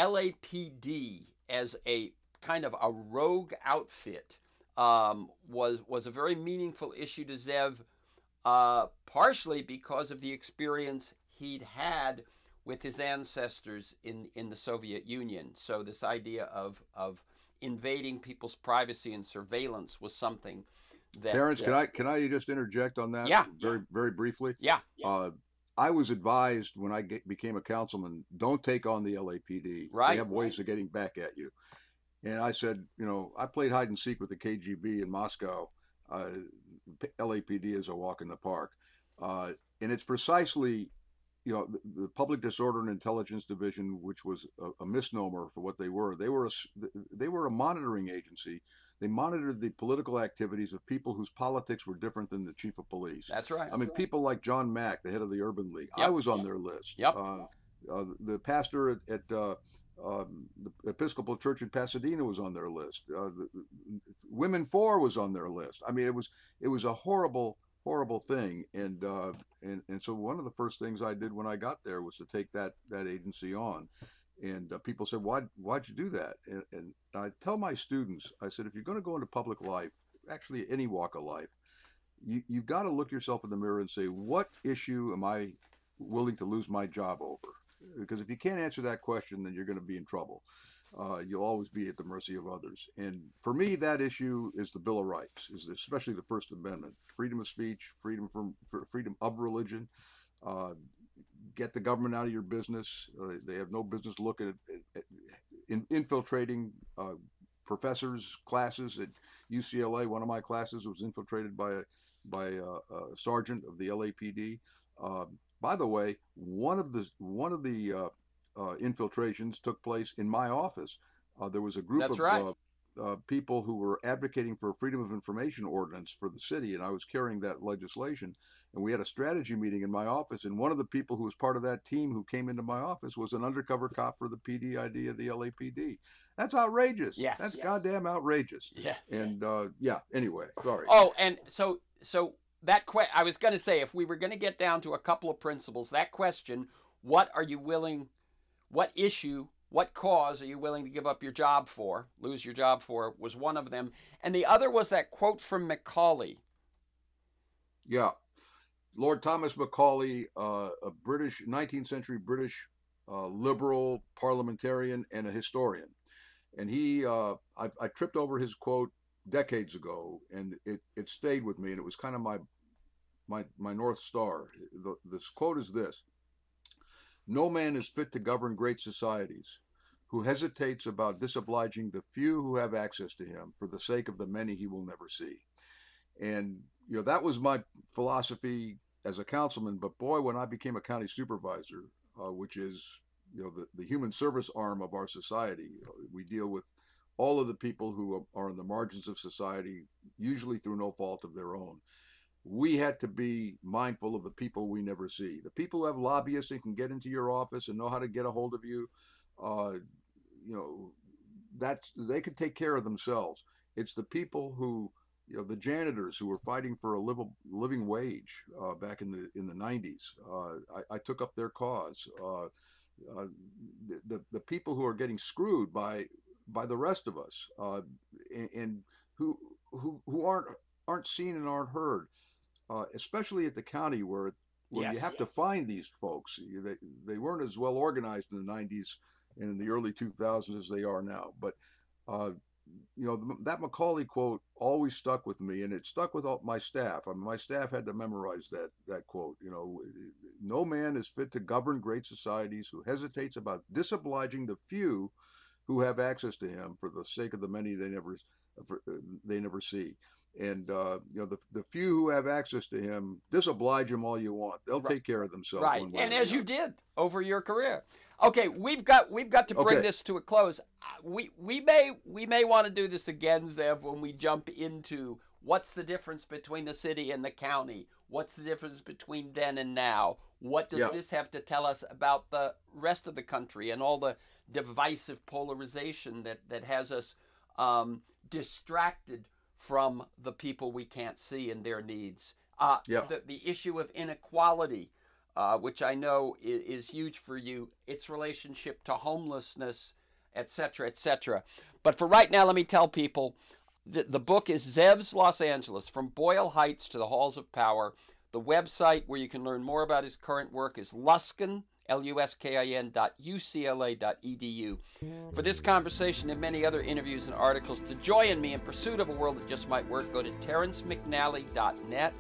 LAPD as a kind of a rogue outfit was a very meaningful issue to Zev, partially because of the experience he'd had with his ancestors in the Soviet Union. So this idea of invading people's privacy and surveillance was something that Terrence, can I just interject on that yeah, very briefly? yeah, Uh, I was advised when became a councilman, don't take on the LAPD. They right, have ways of getting back at you. And I said, I played hide and seek with the KGB in Moscow. Uh, LAPD is a walk in the park. Uh, and it's precisely, the Public Disorder and Intelligence Division, which was a misnomer for what they were. They were a monitoring agency. They monitored the political activities of people whose politics were different than the chief of police. that's right, I mean, people like John Mack, the head of the Urban League. I yep, was on their list. yep, The pastor at the Episcopal Church in Pasadena was on their list. Women for was on their list. I mean, it was a horrible thing, and so one of the first things I did when I got there was to take that agency on. And people said, why'd you do that? And I tell my students, I said, if you're going to go into public life, actually any walk of life, you've got to look yourself in the mirror and say, what issue am I willing to lose my job over? Because if you can't answer that question, then you're going to be in trouble. You'll always be at the mercy of others. And for me, that issue is the Bill of Rights, is especially the First Amendment: freedom of speech, freedom of religion. Uh, get the government out of your business. They have no business looking at infiltrating professors' classes at UCLA. One of my classes was infiltrated by a sergeant of the LAPD. Uh, by the way, one of the infiltrations took place in my office. There was a group that's of right, people who were advocating for a Freedom of Information ordinance for the city, and I was carrying that legislation. And we had a strategy meeting in my office, and one of the people who was part of that team who came into my office was an undercover cop for the PDID of the LAPD. That's outrageous. Yes. That's goddamn outrageous. Yes. And yeah. Anyway, sorry. Oh, and so that I was going to say, if we were going to get down to a couple of principles, that question, what issue, what cause are you willing to give up your job for, lose your job for, was one of them. And the other was that quote from Macaulay. Yeah. Lord Thomas Macaulay, a British 19th century British liberal parliamentarian and a historian. And I tripped over his quote decades ago, and it stayed with me, and it was kind of my North Star. This quote is this: "No man is fit to govern great societies who hesitates about disobliging the few who have access to him for the sake of the many he will never see." And that was my philosophy as a councilman. But boy, when I became a county supervisor, which is the human service arm of our society, we deal with all of the people who are on the margins of society, usually through no fault of their own. We had to be mindful of the people we never see. The people who have lobbyists and can get into your office and know how to get a hold of you, that they could take care of themselves. It's the people who, the janitors who were fighting for a living wage back in the 90s. I took up their cause. The people who are getting screwed by the rest of us, and who aren't seen and aren't heard, especially at the county where Yes. you have to find these folks. They weren't as well organized in the 90s and in the early 2000s as they are now. But that Macaulay quote always stuck with me, and it stuck with all my staff. I mean, my staff had to memorize that quote. No man is fit to govern great societies who hesitates about disobliging the few who have access to him for the sake of the many they never see. And the few who have access to him, disoblige them all you want. They'll take care of themselves. Right, and as you did over your career. Okay, we've got to bring this to a close. We may want to do this again, Zev, when we jump into what's the difference between the city and the county. What's the difference between then and now? What does this have to tell us about the rest of the country and all the divisive polarization that has us distracted from the people we can't see and their needs? The issue of inequality, which I know is huge for you, its relationship to homelessness, etc., etc. But for right now, let me tell people the book is Zev's Los Angeles, From Boyle Heights to the Halls of Power. The website where you can learn more about his current work is Luskin, luskin.ucla.edu. For this conversation and many other interviews and articles, to join me in pursuit of a world that just might work, go to TerrenceMcNally.net,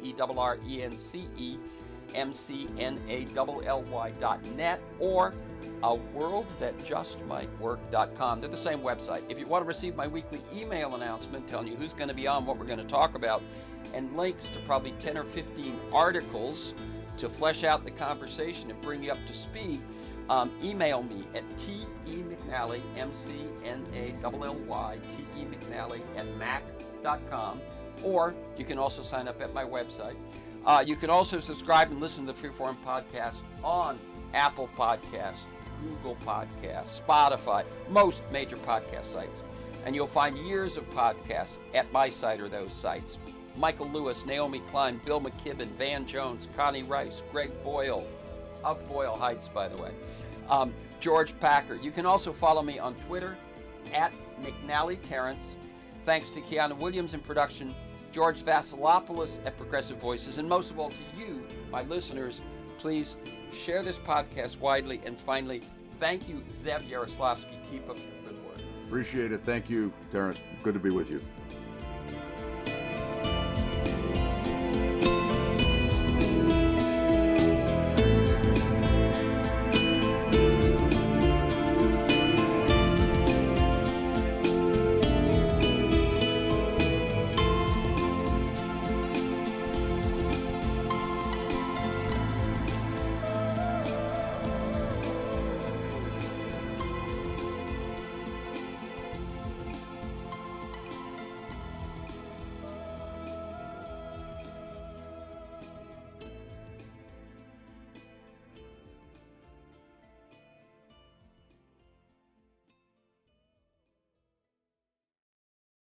TerrenceMcNally.net, or aworldthatjustmightwork.com. They're the same website. If you want to receive my weekly email announcement telling you who's going to be on, what we're going to talk about, and links to probably 10 or 15 articles to flesh out the conversation and bring you up to speed, email me at temcnally, McNally, temcnally@mac.com, or you can also sign up at my website. You can also subscribe and listen to the Freeform Podcast on Apple Podcasts, Google Podcasts, Spotify, most major podcast sites. And you'll find years of podcasts at my site or those sites. Michael Lewis, Naomi Klein, Bill McKibben, Van Jones, Connie Rice, Greg Boyle, of Boyle Heights, by the way, George Packer. You can also follow me on Twitter at McNally Terrence. Thanks to Keanu Williams in production, George Vasilopoulos at Progressive Voices, and most of all to you, my listeners. Please share this podcast widely. And finally, thank you, Zev Yaroslavsky. Keep up the good work. Appreciate it. Thank you, Terrence. Good to be with you.